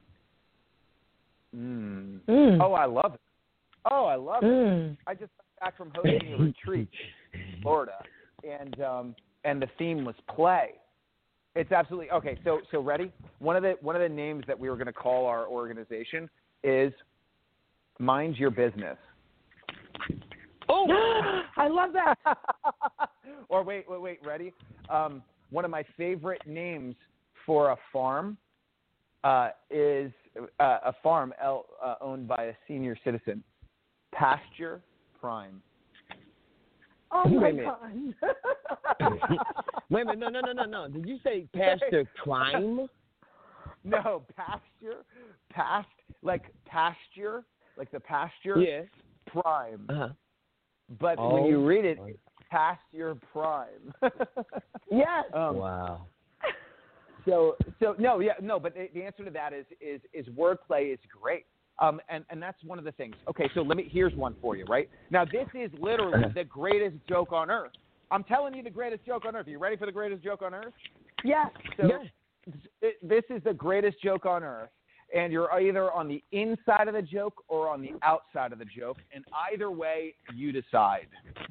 Mm. Mm. Oh, I love it. Oh, I love mm. it. I just got back from hosting a retreat in Florida, and um, and the theme was play. It's absolutely okay. So, so ready? One of the one of the names that we were going to call our organization is Mind Your Business. Oh, I love that. Or wait, wait, wait. Ready? Um, one of my favorite names for a farm uh, is uh, a farm el- uh, owned by a senior citizen. Pasture Prime. Oh my Wait a God. Wait a minute, no, no, no, no, no. Did you say Pastor Crime? No, pasture, past, like pasture, like the pasture. Yeah. Prime. Uh-huh. But oh, when you read it, it's past your prime. Yes. Um, wow. So, so no, yeah, no. But the, the answer to that is is is wordplay is great. Um, and, and that's one of the things. Okay, so let me. Here's one for you, right? Now, this is literally the greatest joke on earth. I'm telling you the greatest joke on earth. Are you ready for the greatest joke on earth? Yes. So yes. It, this is the greatest joke on earth. And you're either on the inside of the joke or on the outside of the joke. And either way, you decide.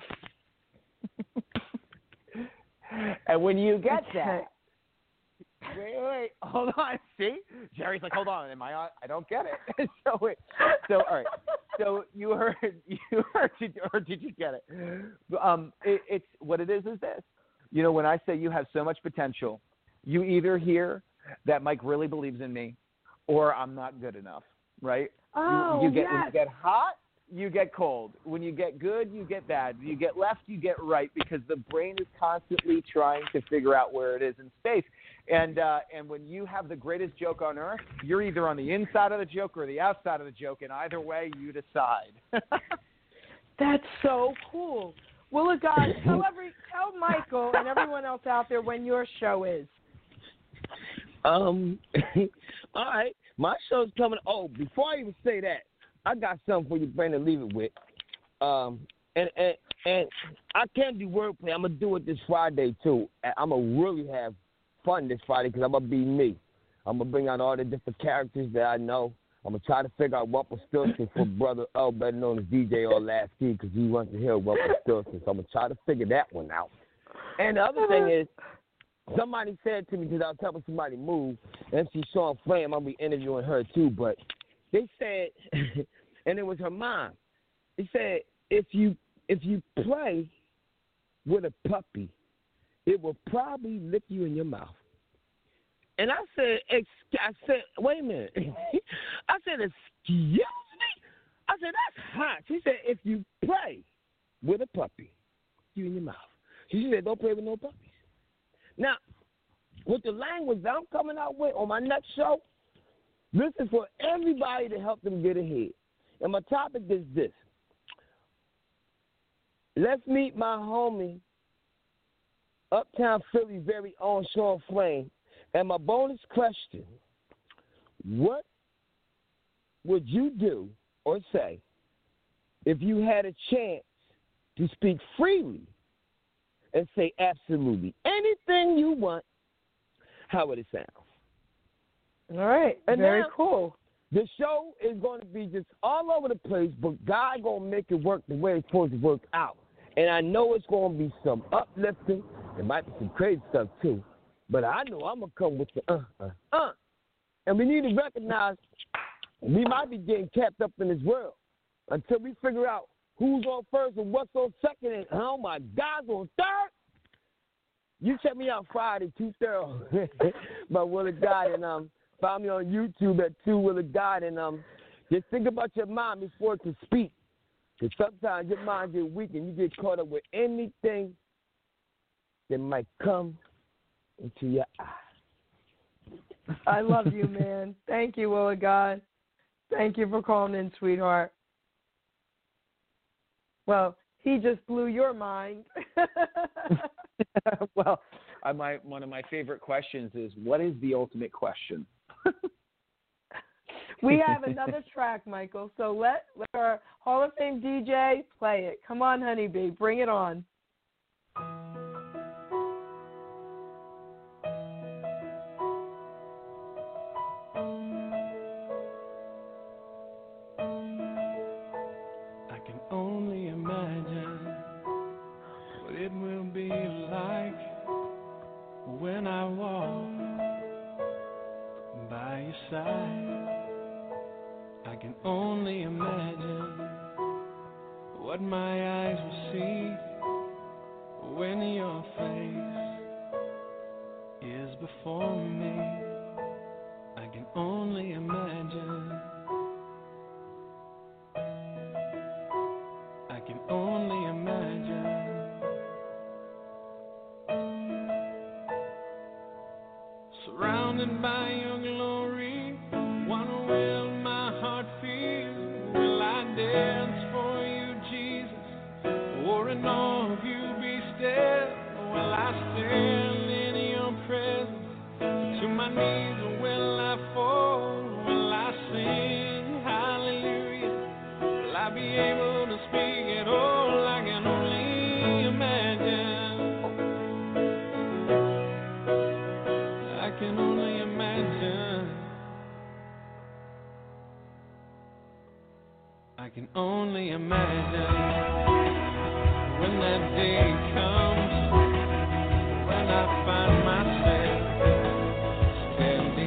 And when you get that, wait, wait, hold on. See? Jerry's like, hold on. Am I on? I don't get it. so, wait. So, all right. So you heard, you heard, or did you get it? Um, it? It's what it is is this. You know, when I say you have so much potential, you either hear that Mike really believes in me, or I'm not good enough, right? Oh, you, you get yes. when you get hot, you get cold. When you get good, you get bad. When you get left, you get right, because the brain is constantly trying to figure out where it is in space. And uh, and when you have the greatest joke on earth, you're either on the inside of the joke or the outside of the joke, and either way, you decide. That's so cool. Will of God, tell every tell Michael and everyone else out there when your show is. Um, all right. My show's coming. Oh, before I even say that, I got something for you, Brandon, leave it with. Um, and, and, and I can't do wordplay. I'm going to do it this Friday, too. I'm going to really have fun this Friday because I'm going to be me. I'm going to bring out all the different characters that I know. I'm going to try to figure out what was Stilson for Brother L, better known as D J or Last Key, because he wants to hear what was Stilson. So I'm going to try to figure that one out. And the other thing is, somebody said to me, because I was helping somebody move, M C Sean Flame, I'll be interviewing her too, but they said, and it was her mom, they said, if you if you play with a puppy, it will probably lick you in your mouth. And I said, ex- I said, wait a minute. I said, excuse me? I said, that's hot. She said, if you play with a puppy, you in your mouth. She said, don't play with no puppies. Now, with the language that I'm coming out with on my next show, this is for everybody to help them get ahead. And my topic is this. Let's meet my homie, Uptown Philly very own Sean Flame. And my bonus question, what would you do or say if you had a chance to speak freely and say absolutely anything you want? How would it sound? All right, and very now, cool. The show is going to be just all over the place, but God going to make it work the way it's supposed to work out. And I know it's going to be some uplifting. There might be some crazy stuff, too. But I know I'm going to come with the uh, uh, uh. And we need to recognize we might be getting kept up in this world until we figure out who's on first and what's on second and, oh, my God, on third. You check me out Friday, two thirty by Will of God. And um, find me on YouTube at two Will of God. And um, just think about your mind before it can speak. Because sometimes your mind gets weak and you get caught up with anything that might come into your eye. I love you, man. Thank you, Will of God. Thank you for calling in, sweetheart. Well, he just blew your mind. Well, I might, one of my favorite questions is, what is the ultimate question? We have another track, Michael, so let, let our Hall of Fame D J play it. Come on, honeybee, bring it on. I can only imagine what it will be like when I walk by your side. I can only imagine what my eyes will see when your face is before me. I can only imagine. I can only imagine. Surrounded by your glory, what will my heart feel? Will I dance for you, Jesus? Or in awe of you be still? Will I stand in your presence? To my knees, or will I fall? Will I sing hallelujah? Will I be able to speak at all? I can only imagine. I can only imagine. I can only imagine when that day comes, when I find myself standing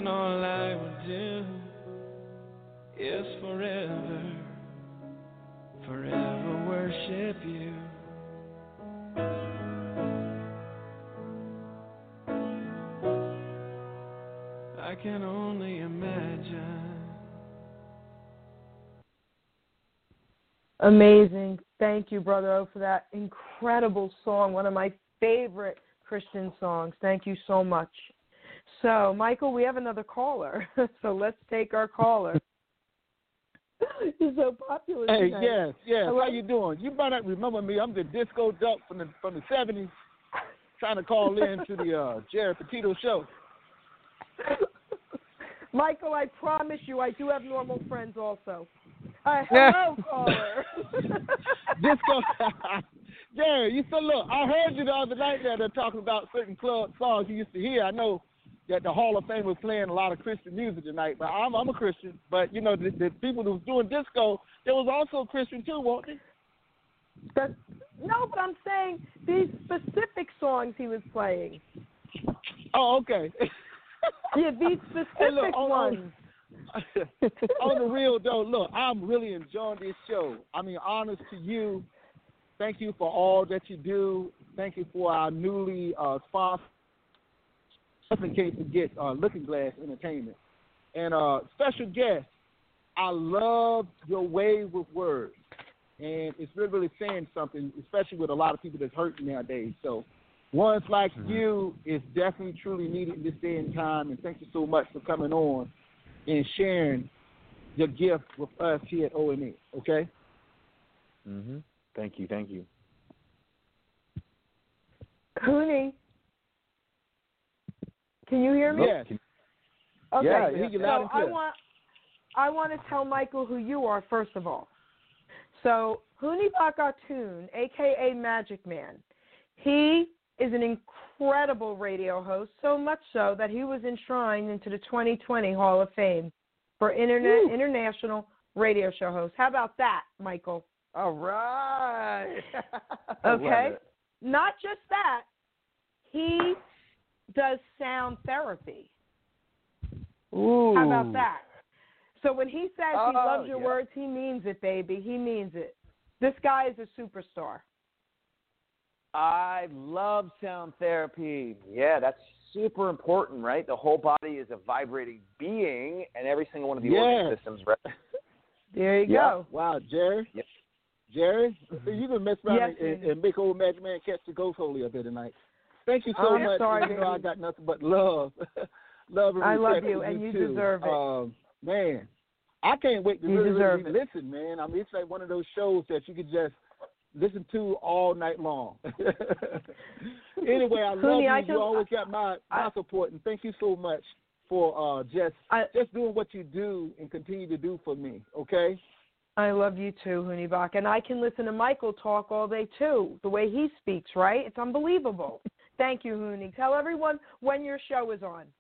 and all I would do is forever, forever worship you. I can only imagine. Amazing. Thank you, Brother O, for that incredible song, one of my favorite Christian songs. Thank you so much. So, Michael, we have another caller, so let's take our caller. You're so popular Hey, tonight. yes, yes. Hello? How you doing? You might not remember me. I'm the disco duck from the from the seventies, trying to call in to the uh, Jerry Petito show. Michael, I promise you, I do have normal friends also. Uh, hello, caller. Disco. Jerry, you still look. I heard you the other night that they're talking about certain club songs you used to hear. I know that the Hall of Fame was playing a lot of Christian music tonight, but I'm I'm a Christian. But you know, the, the people who was doing disco, there was also Christian too, wasn't they? But, no, but I'm saying these specific songs he was playing. Oh, okay. Yeah, these specific Hey, look, on, ones. On the real though, look, I'm really enjoying this show. I mean, honest to you, thank you for all that you do. Thank you for our newly uh, sponsor. Nothing can't forget uh, Looking Glass Entertainment. And uh, special guest, I love your way with words. And it's really, really saying something, especially with a lot of people that's hurting nowadays. So ones like mm-hmm. you is definitely, truly needed in this day and time. And thank you so much for coming on and sharing your gift with us here at O M E, okay? Mm-hmm. Thank you, thank you. Cooney, can you hear me? Yes. Okay. Yeah, I hear you loud and so I clear. want, I want to tell Michael who you are, first of all. So, Huni Bakatoon, a k a. Magic Man, he is an incredible radio host, so much so that he was enshrined into the twenty twenty Hall of Fame for internet Woo. international radio show host. How about that, Michael? All right. Okay. Not just that, he does sound therapy. Ooh. How about that? So when he says oh, he loves your yeah. words, he means it, baby. He means it. This guy is a superstar. I love sound therapy. Yeah, that's super important, right? The whole body is a vibrating being, and every single one of the yeah. organ systems. Right? There you yeah. go. Wow, Jerry. Yep. Jerry, you can mess around Yes, and, and make old Magic Man catch the ghost holy up there tonight. Thank you so I'm much. sorry, you know I got nothing but love. love and I love respect you, for and you too. deserve it. Um, man, I can't wait to You really, deserve really it. listen, man. I mean, it's like one of those shows that you could just listen to all night long. Anyway, I love Cooney, you. I You can- always got my, my I- support, and thank you so much for uh, just I, just doing what you do and continue to do for me, okay? I love you too, Hunibach. And I can listen to Michael talk all day too, the way he speaks, right? It's unbelievable. Thank you, Huni. Tell everyone when your show is on.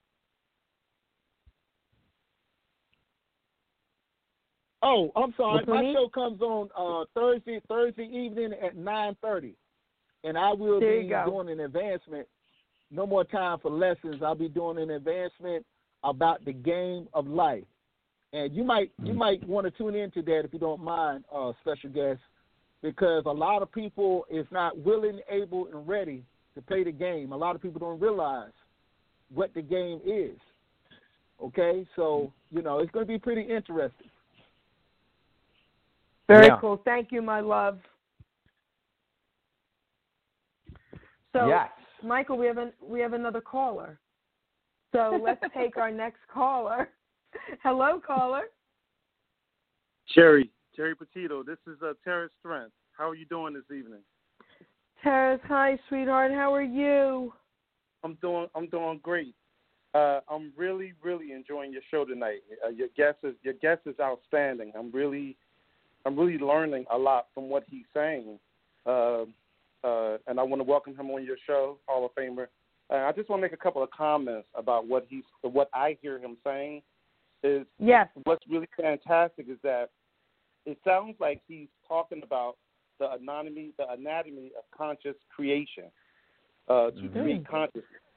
Oh, I'm sorry. My Honey? show comes on uh, Thursday Thursday evening at nine thirty, and I will There be you go. doing an advancement. No more time for lessons. I'll be doing an advancement about the game of life, and you might you might want to tune into that if you don't mind, uh, special guest, because a lot of people is not willing, able, and ready to play the game. A lot of people don't realize what the game is. Okay, so you know it's going to be pretty interesting. Very Yeah. cool. Thank you, my love. So, Yes. Michael, we have an, we have another caller. So let's take our next caller. Hello, caller. Jerry, Jerry Petito. This is uh, Terrence Strength. How are you doing this evening? Terrace, hi, sweetheart. How are you? I'm doing. I'm doing great. Uh, I'm really, really enjoying your show tonight. Uh, your guest is your guest is outstanding. I'm really, I'm really learning a lot from what he's saying, uh, uh, and I want to welcome him on your show, Hall of Famer. Uh, I just want to make a couple of comments about what he's, what I hear him saying. Is yes. What's really fantastic is that it sounds like he's talking about the anatomy, the anatomy of conscious creation, uh, to Mm-hmm. create consciousness.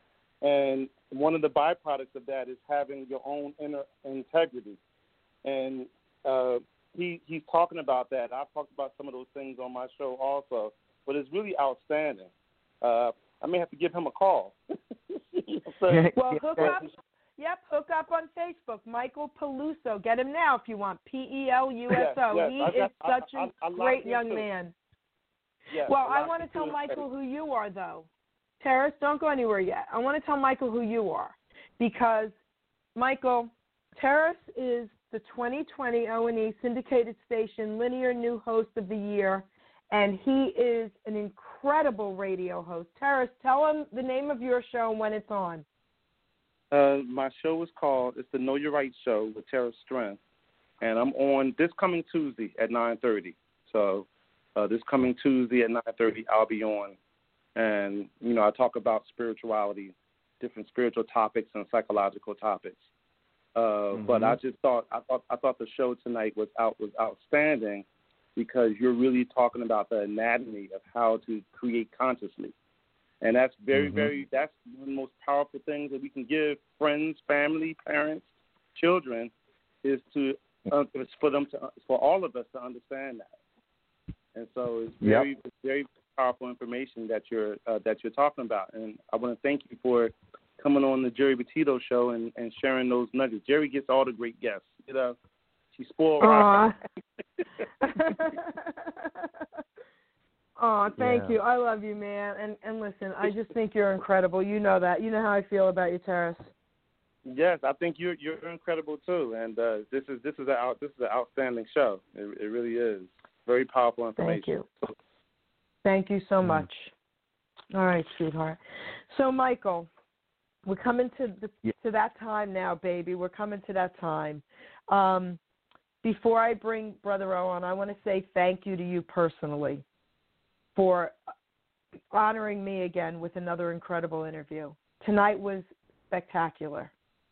And one of the byproducts of that is having your own inner integrity. And uh, he he's talking about that. I've talked about some of those things on my show also, but it's really outstanding. Uh, I may have to give him a call. so, well, hook up. Yep, hook up on Facebook, Michael Peluso. Get him now if you want. P E L U S O. Yes, yes. He I got, is such I, I, I a great young too. man. Yes, well, I I want to tell too. Michael who you are, though. Terrace, don't go anywhere yet. I want to tell Michael who you are because, Michael, Terrace is the twenty twenty O and E syndicated station linear new host of the year, and he is an incredible radio host. Terrace, tell him the name of your show and when it's on. Uh, my show is called, it's the Know Your Right Show with Terrace Strength, and I'm on this coming Tuesday at nine thirty. So uh, this coming Tuesday at nine thirty, I'll be on. And, you know, I talk about spirituality, different spiritual topics and psychological topics. Uh, mm-hmm. But I just thought I thought I thought the show tonight was out was outstanding because you're really talking about the anatomy of how to create consciously. And that's very, mm-hmm. very, that's one of the most powerful things that we can give friends, family, parents, children, is to, uh, is for them to, for all of us to understand that. And so it's very, yep. it's very powerful information that you're, uh, that you're talking about. And I want to thank you for coming on the Jerry Petito show and, and sharing those nuggets. Jerry gets all the great guests, you know. She's spoiled. Aww. Oh, thank yeah. you. I love you, man. And and listen, I just think you're incredible. You know that. You know how I feel about you, Terrace. Yes, I think you're you're incredible too. And uh, this is this is a this is an outstanding show. It, it really is. Very powerful information. Thank you. Thank you so much. All right, sweetheart. So, Michael, we're coming to the, yeah. to that time now, baby. We're coming to that time. Um, before I bring Brother O on, I want to say thank you to you personally for honoring me again with another incredible interview. Tonight was spectacular.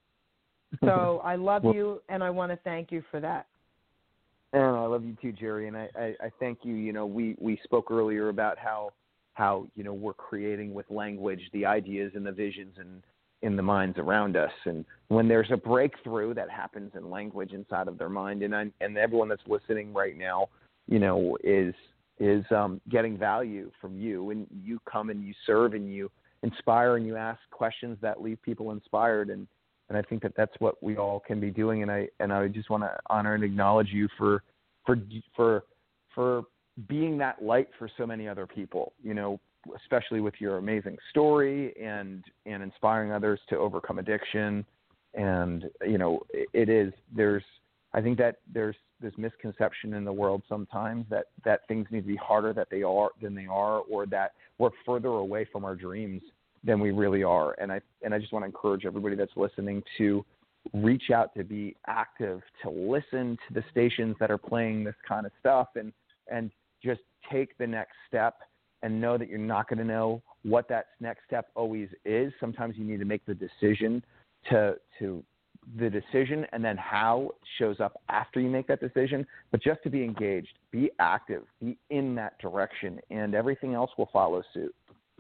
So I love well, you, and I want to thank you for that. And I love you too, Jerry, and I, I, I thank you. You know, we, we spoke earlier about how, how, you know, we're creating with language the ideas and the visions and in the minds around us. And when there's a breakthrough that happens in language inside of their mind, and I, and everyone that's listening right now, you know, is – is um, getting value from you, and you come and you serve and you inspire and you ask questions that leave people inspired, and, and I think that that's what we all can be doing, and I and I just want to honor and acknowledge you for for for for being that light for so many other people, you know, especially with your amazing story and and inspiring others to overcome addiction, and you know it, it is there's I think that there's this misconception in the world sometimes that, that things need to be harder that they are than they are, or that we're further away from our dreams than we really are. And I and I just want to encourage everybody that's listening to reach out, to be active, to listen to the stations that are playing this kind of stuff, and and just take the next step and know that you're not going to know what that next step always is. Sometimes you need to make the decision to to the decision, and then how shows up after you make that decision, but just to be engaged, be active, be in that direction, and everything else will follow suit.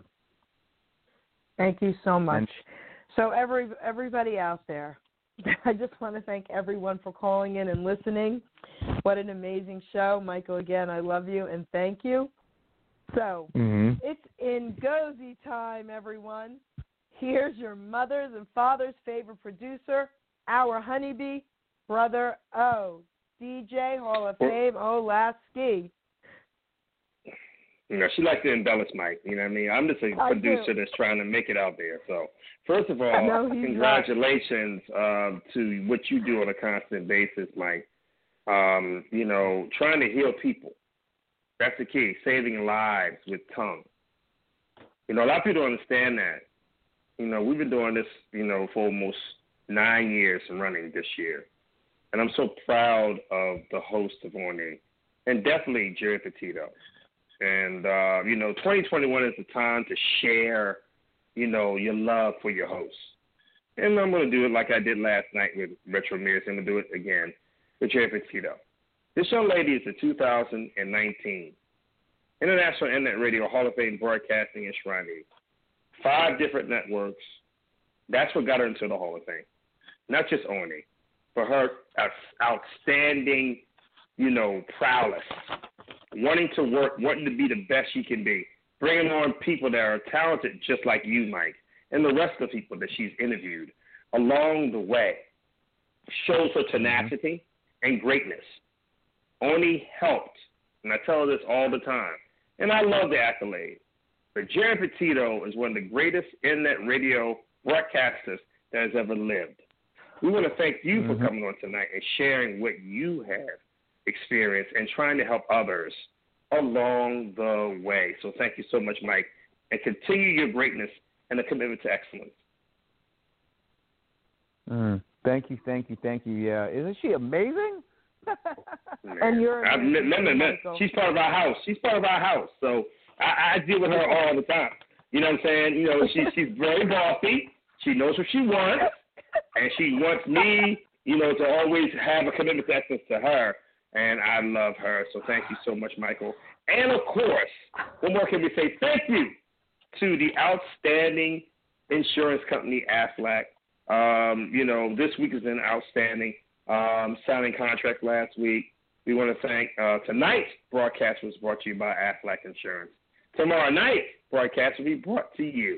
Thank you so much. And, so every everybody out there, I just want to thank everyone for calling in and listening. What an amazing show. Michael, again, I love you and thank you. So mm-hmm. It's Ngozi time, everyone. Here's your mother's and father's favorite producer, our honeybee, Brother O, D J Hall of Fame, Olasky. You know, she likes to embellish Mike. You know what I mean? I'm just a I producer do. that's trying to make it out there. So, first of all, congratulations uh, to what you do on a constant basis, Mike. Um, you know, trying to heal people. That's the key, saving lives with tongue. You know, a lot of people don't understand that. You know, we've been doing this, you know, for almost nine years running this year. And I'm so proud of the host of On Air, and definitely Jerry Petito. And, uh, you know, twenty twenty-one is the time to share, you know, your love for your host. And I'm going to do it like I did last night with Retro Ramirez. I'm going to do it again with Jerry Petito. This young lady is a two thousand nineteen International Internet Radio Hall of Fame broadcasting enshrinee. Five different networks, That's what got her into the Hall of Fame. Not just Oni, for her outstanding, you know, prowess, wanting to work, wanting to be the best she can be, bringing on people that are talented just like you, Mike, and the rest of the people that she's interviewed along the way, shows her tenacity and greatness. Oni helped, and I tell her this all the time, and I love the accolade, but Jerry Petito is one of the greatest internet radio broadcasters that has ever lived. We want to thank you mm-hmm. for coming on tonight and sharing what you have experienced and trying to help others along the way. So thank you so much, Mike, and continue your greatness and a commitment to excellence. Mm. Thank you, thank you, thank you. Yeah, isn't she amazing? And you're I, no, no, no. She's part of our house. She's part of our house. So I, I deal with her all the time. You know what I'm saying? You know, she, she's very bossy. She knows what she wants, and she wants me, you know, to always have a commitment to excellence to her. And I love her. So thank you so much, Michael. And of course, what more can we say? Thank you to the outstanding insurance company, Aflac. Um, you know, this week has been outstanding. Um, signing contract last week. We want to thank uh, tonight's broadcast was brought to you by Aflac Insurance. Tomorrow night broadcast will be brought to you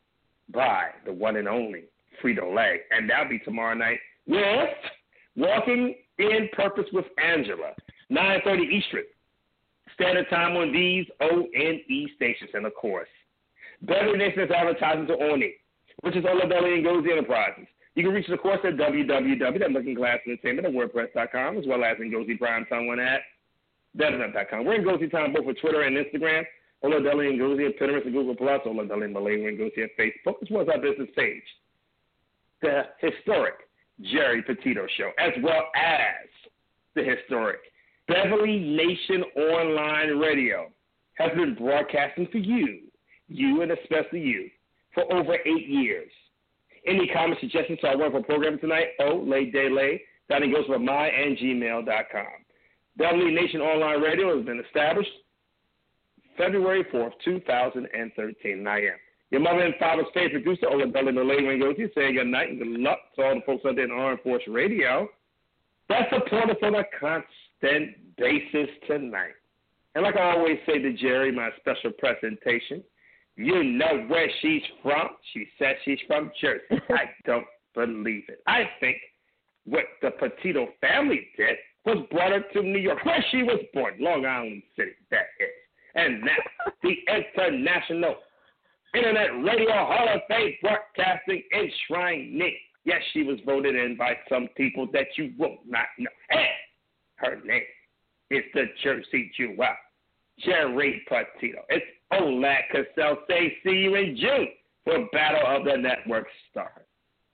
by the one and only Frito-Lay, and that'll be tomorrow night with Walking in Purpose with Angela, nine thirty Eastern Standard Time on these O N E stations, and of course, Beverly Nation is advertising to Oni, which is Oladeli and Ngozi Enterprises. You can reach us, of course, at w w w dot looking glass entertainment at wordpress dot com, as well as Ngozi Prime Time one at devinut dot com. We're in Ngozi Time both for Twitter and Instagram. Oladeli and Ngozi at Pinterest and Google Plus. Oladeli and Malay and Ngozi at Facebook, as well as our business page, the historic Jerry Petito Show, as well as the historic Beverly Nation Online Radio has been broadcasting for you, you and especially you, for over eight years. Any comments, suggestions to our wonderful program tonight? Oh, lay day lay. That goes for my and gmail dot com. Beverly Nation Online Radio has been established February fourth, two thousand thirteen. And I am your mother and father's favorite producer, Oladeli Malay Ngozi, saying good night and good luck to all the folks out there in Armed Force Radio that support us on a constant basis tonight. And like I always say to Jerry, my special presentation, you know where she's from. She says she's from Jersey. I don't believe it. I think what the Petito family did was brought her to New York, where she was born, Long Island City, that is. And now, the International Internet Radio Hall of Fame Broadcasting enshrinee. Yes, she was voted in by some people that you will not know. And her name is the Jersey Jewel, Jerry Petito. It's Ola Cassell. Say see you in June for Battle of the Network Stars.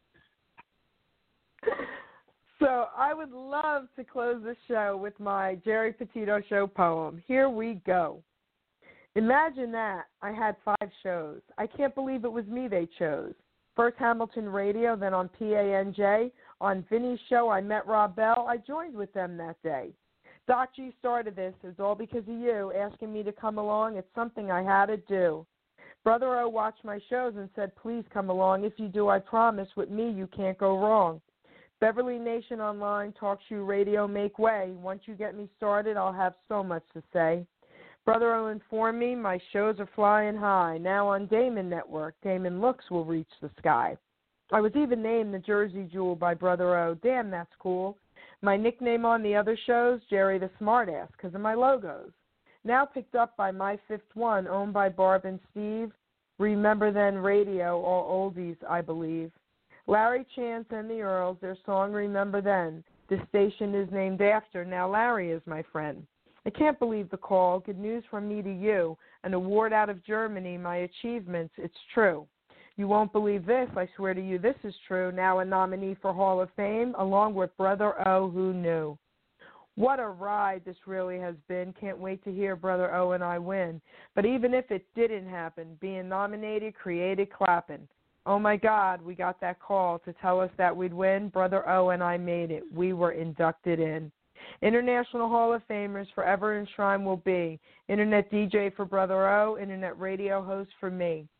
So I would love to close the show with my Jerry Petito Show poem. Here we go. Imagine that. I had five shows. I can't believe it was me they chose. First Hamilton Radio, then on P A N J. On Vinny's show, I met Rob Bell. I joined with them that day. Doc G started this. It's all because of you, asking me to come along. It's something I had to do. Brother O watched my shows and said, please come along. If you do, I promise, with me you can't go wrong. Beverly Nation Online, Talk Shoe Radio, make way. Once you get me started, I'll have so much to say. Brother O informed me my shows are flying high. Now on Damon Network, Damon Looks will reach the sky. I was even named the Jersey Jewel by Brother O. Damn, that's cool. My nickname on the other shows, Jerry the Smartass, because of my logos. Now picked up by My Fifth One, owned by Barb and Steve. Remember Then Radio, all oldies, I believe. Larry Chance and the Earls, their song Remember Then. This station is named after. Now Larry is my friend. I can't believe the call. Good news from me to you. An award out of Germany, my achievements, it's true. You won't believe this. I swear to you this is true. Now a nominee for Hall of Fame, along with Brother O, who knew. What a ride this really has been. Can't wait to hear Brother O and I win. But even if it didn't happen, being nominated created clapping. Oh, my God, we got that call to tell us that we'd win. Brother O and I made it. We were inducted in. International Hall of Famers forever enshrined will be. Internet D J for Brother O, Internet radio host for me.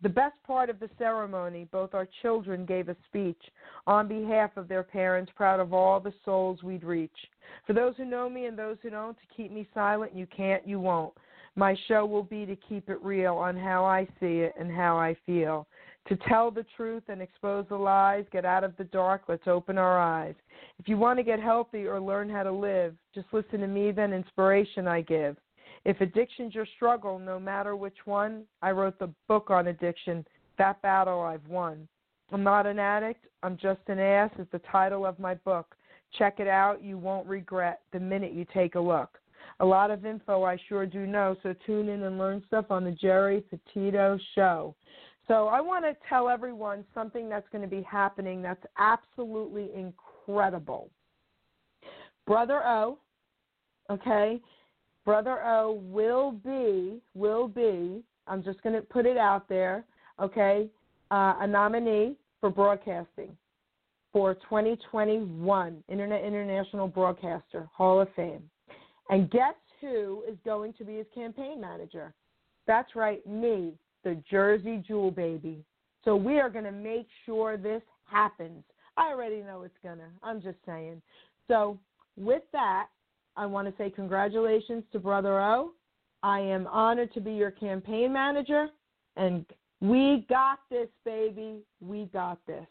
The best part of the ceremony, both our children gave a speech on behalf of their parents, proud of all the souls we'd reach. For those who know me and those who don't, to keep me silent, you can't, you won't. My show will be to keep it real on how I see it and how I feel. To tell the truth and expose the lies, get out of the dark, let's open our eyes. If you want to get healthy or learn how to live, just listen to me, then inspiration I give. If addiction's your struggle, no matter which one, I wrote the book on addiction. That battle I've won. I'm not an addict, I'm just an ass is the title of my book. Check it out, you won't regret the minute you take a look. A lot of info I sure do know, so tune in and learn stuff on the Jerry Petito Show. So I want to tell everyone something that's going to be happening that's absolutely incredible. Brother O, okay, Brother O will be, will be, I'm just going to put it out there, okay, uh, a nominee for broadcasting for twenty twenty-one, Internet International Broadcaster, Hall of Fame. And guess who is going to be his campaign manager? That's right, me, the Jersey Jewel baby. So we are going to make sure this happens. I already know it's going to. I'm just saying. So with that, I want to say congratulations to Brother O. I am honored to be your campaign manager, and we got this, baby. We got this.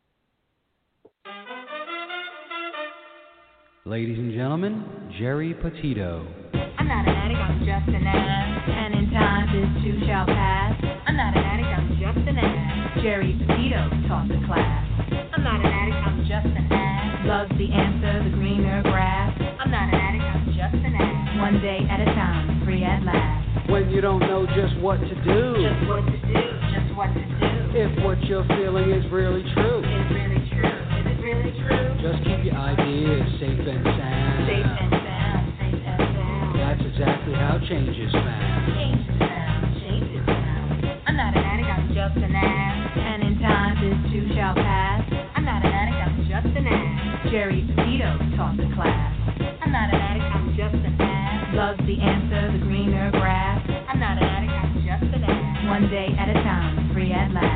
Ladies and gentlemen, Jerry Petito. I'm not an addict, I'm just an ass. And in time, this too shall pass. I'm not an addict, I'm just an ass. Jerry Petito taught the class. I'm not an addict, I'm just an ass. Loves the answer, the greener grass. I'm not an addict, I'm just an ass. One day at a time, free at last. When you don't know just what to do. Just what to do, just what to do. If what you're feeling is really true. Is really true, is it really true? Just keep your ideas safe and sound. Safe and sound, safe and sound. That's exactly how change is found. Change is found, change is found. I'm not an addict, I'm just an ass. And in time, this too shall pass. I'm not an addict, I'm just an ass. Jerry Petito taught the class. I'm not an addict, I'm just an ass. Loves the answer, the greener grass. I'm not an addict, I'm just an ass. One day at a time, free at last.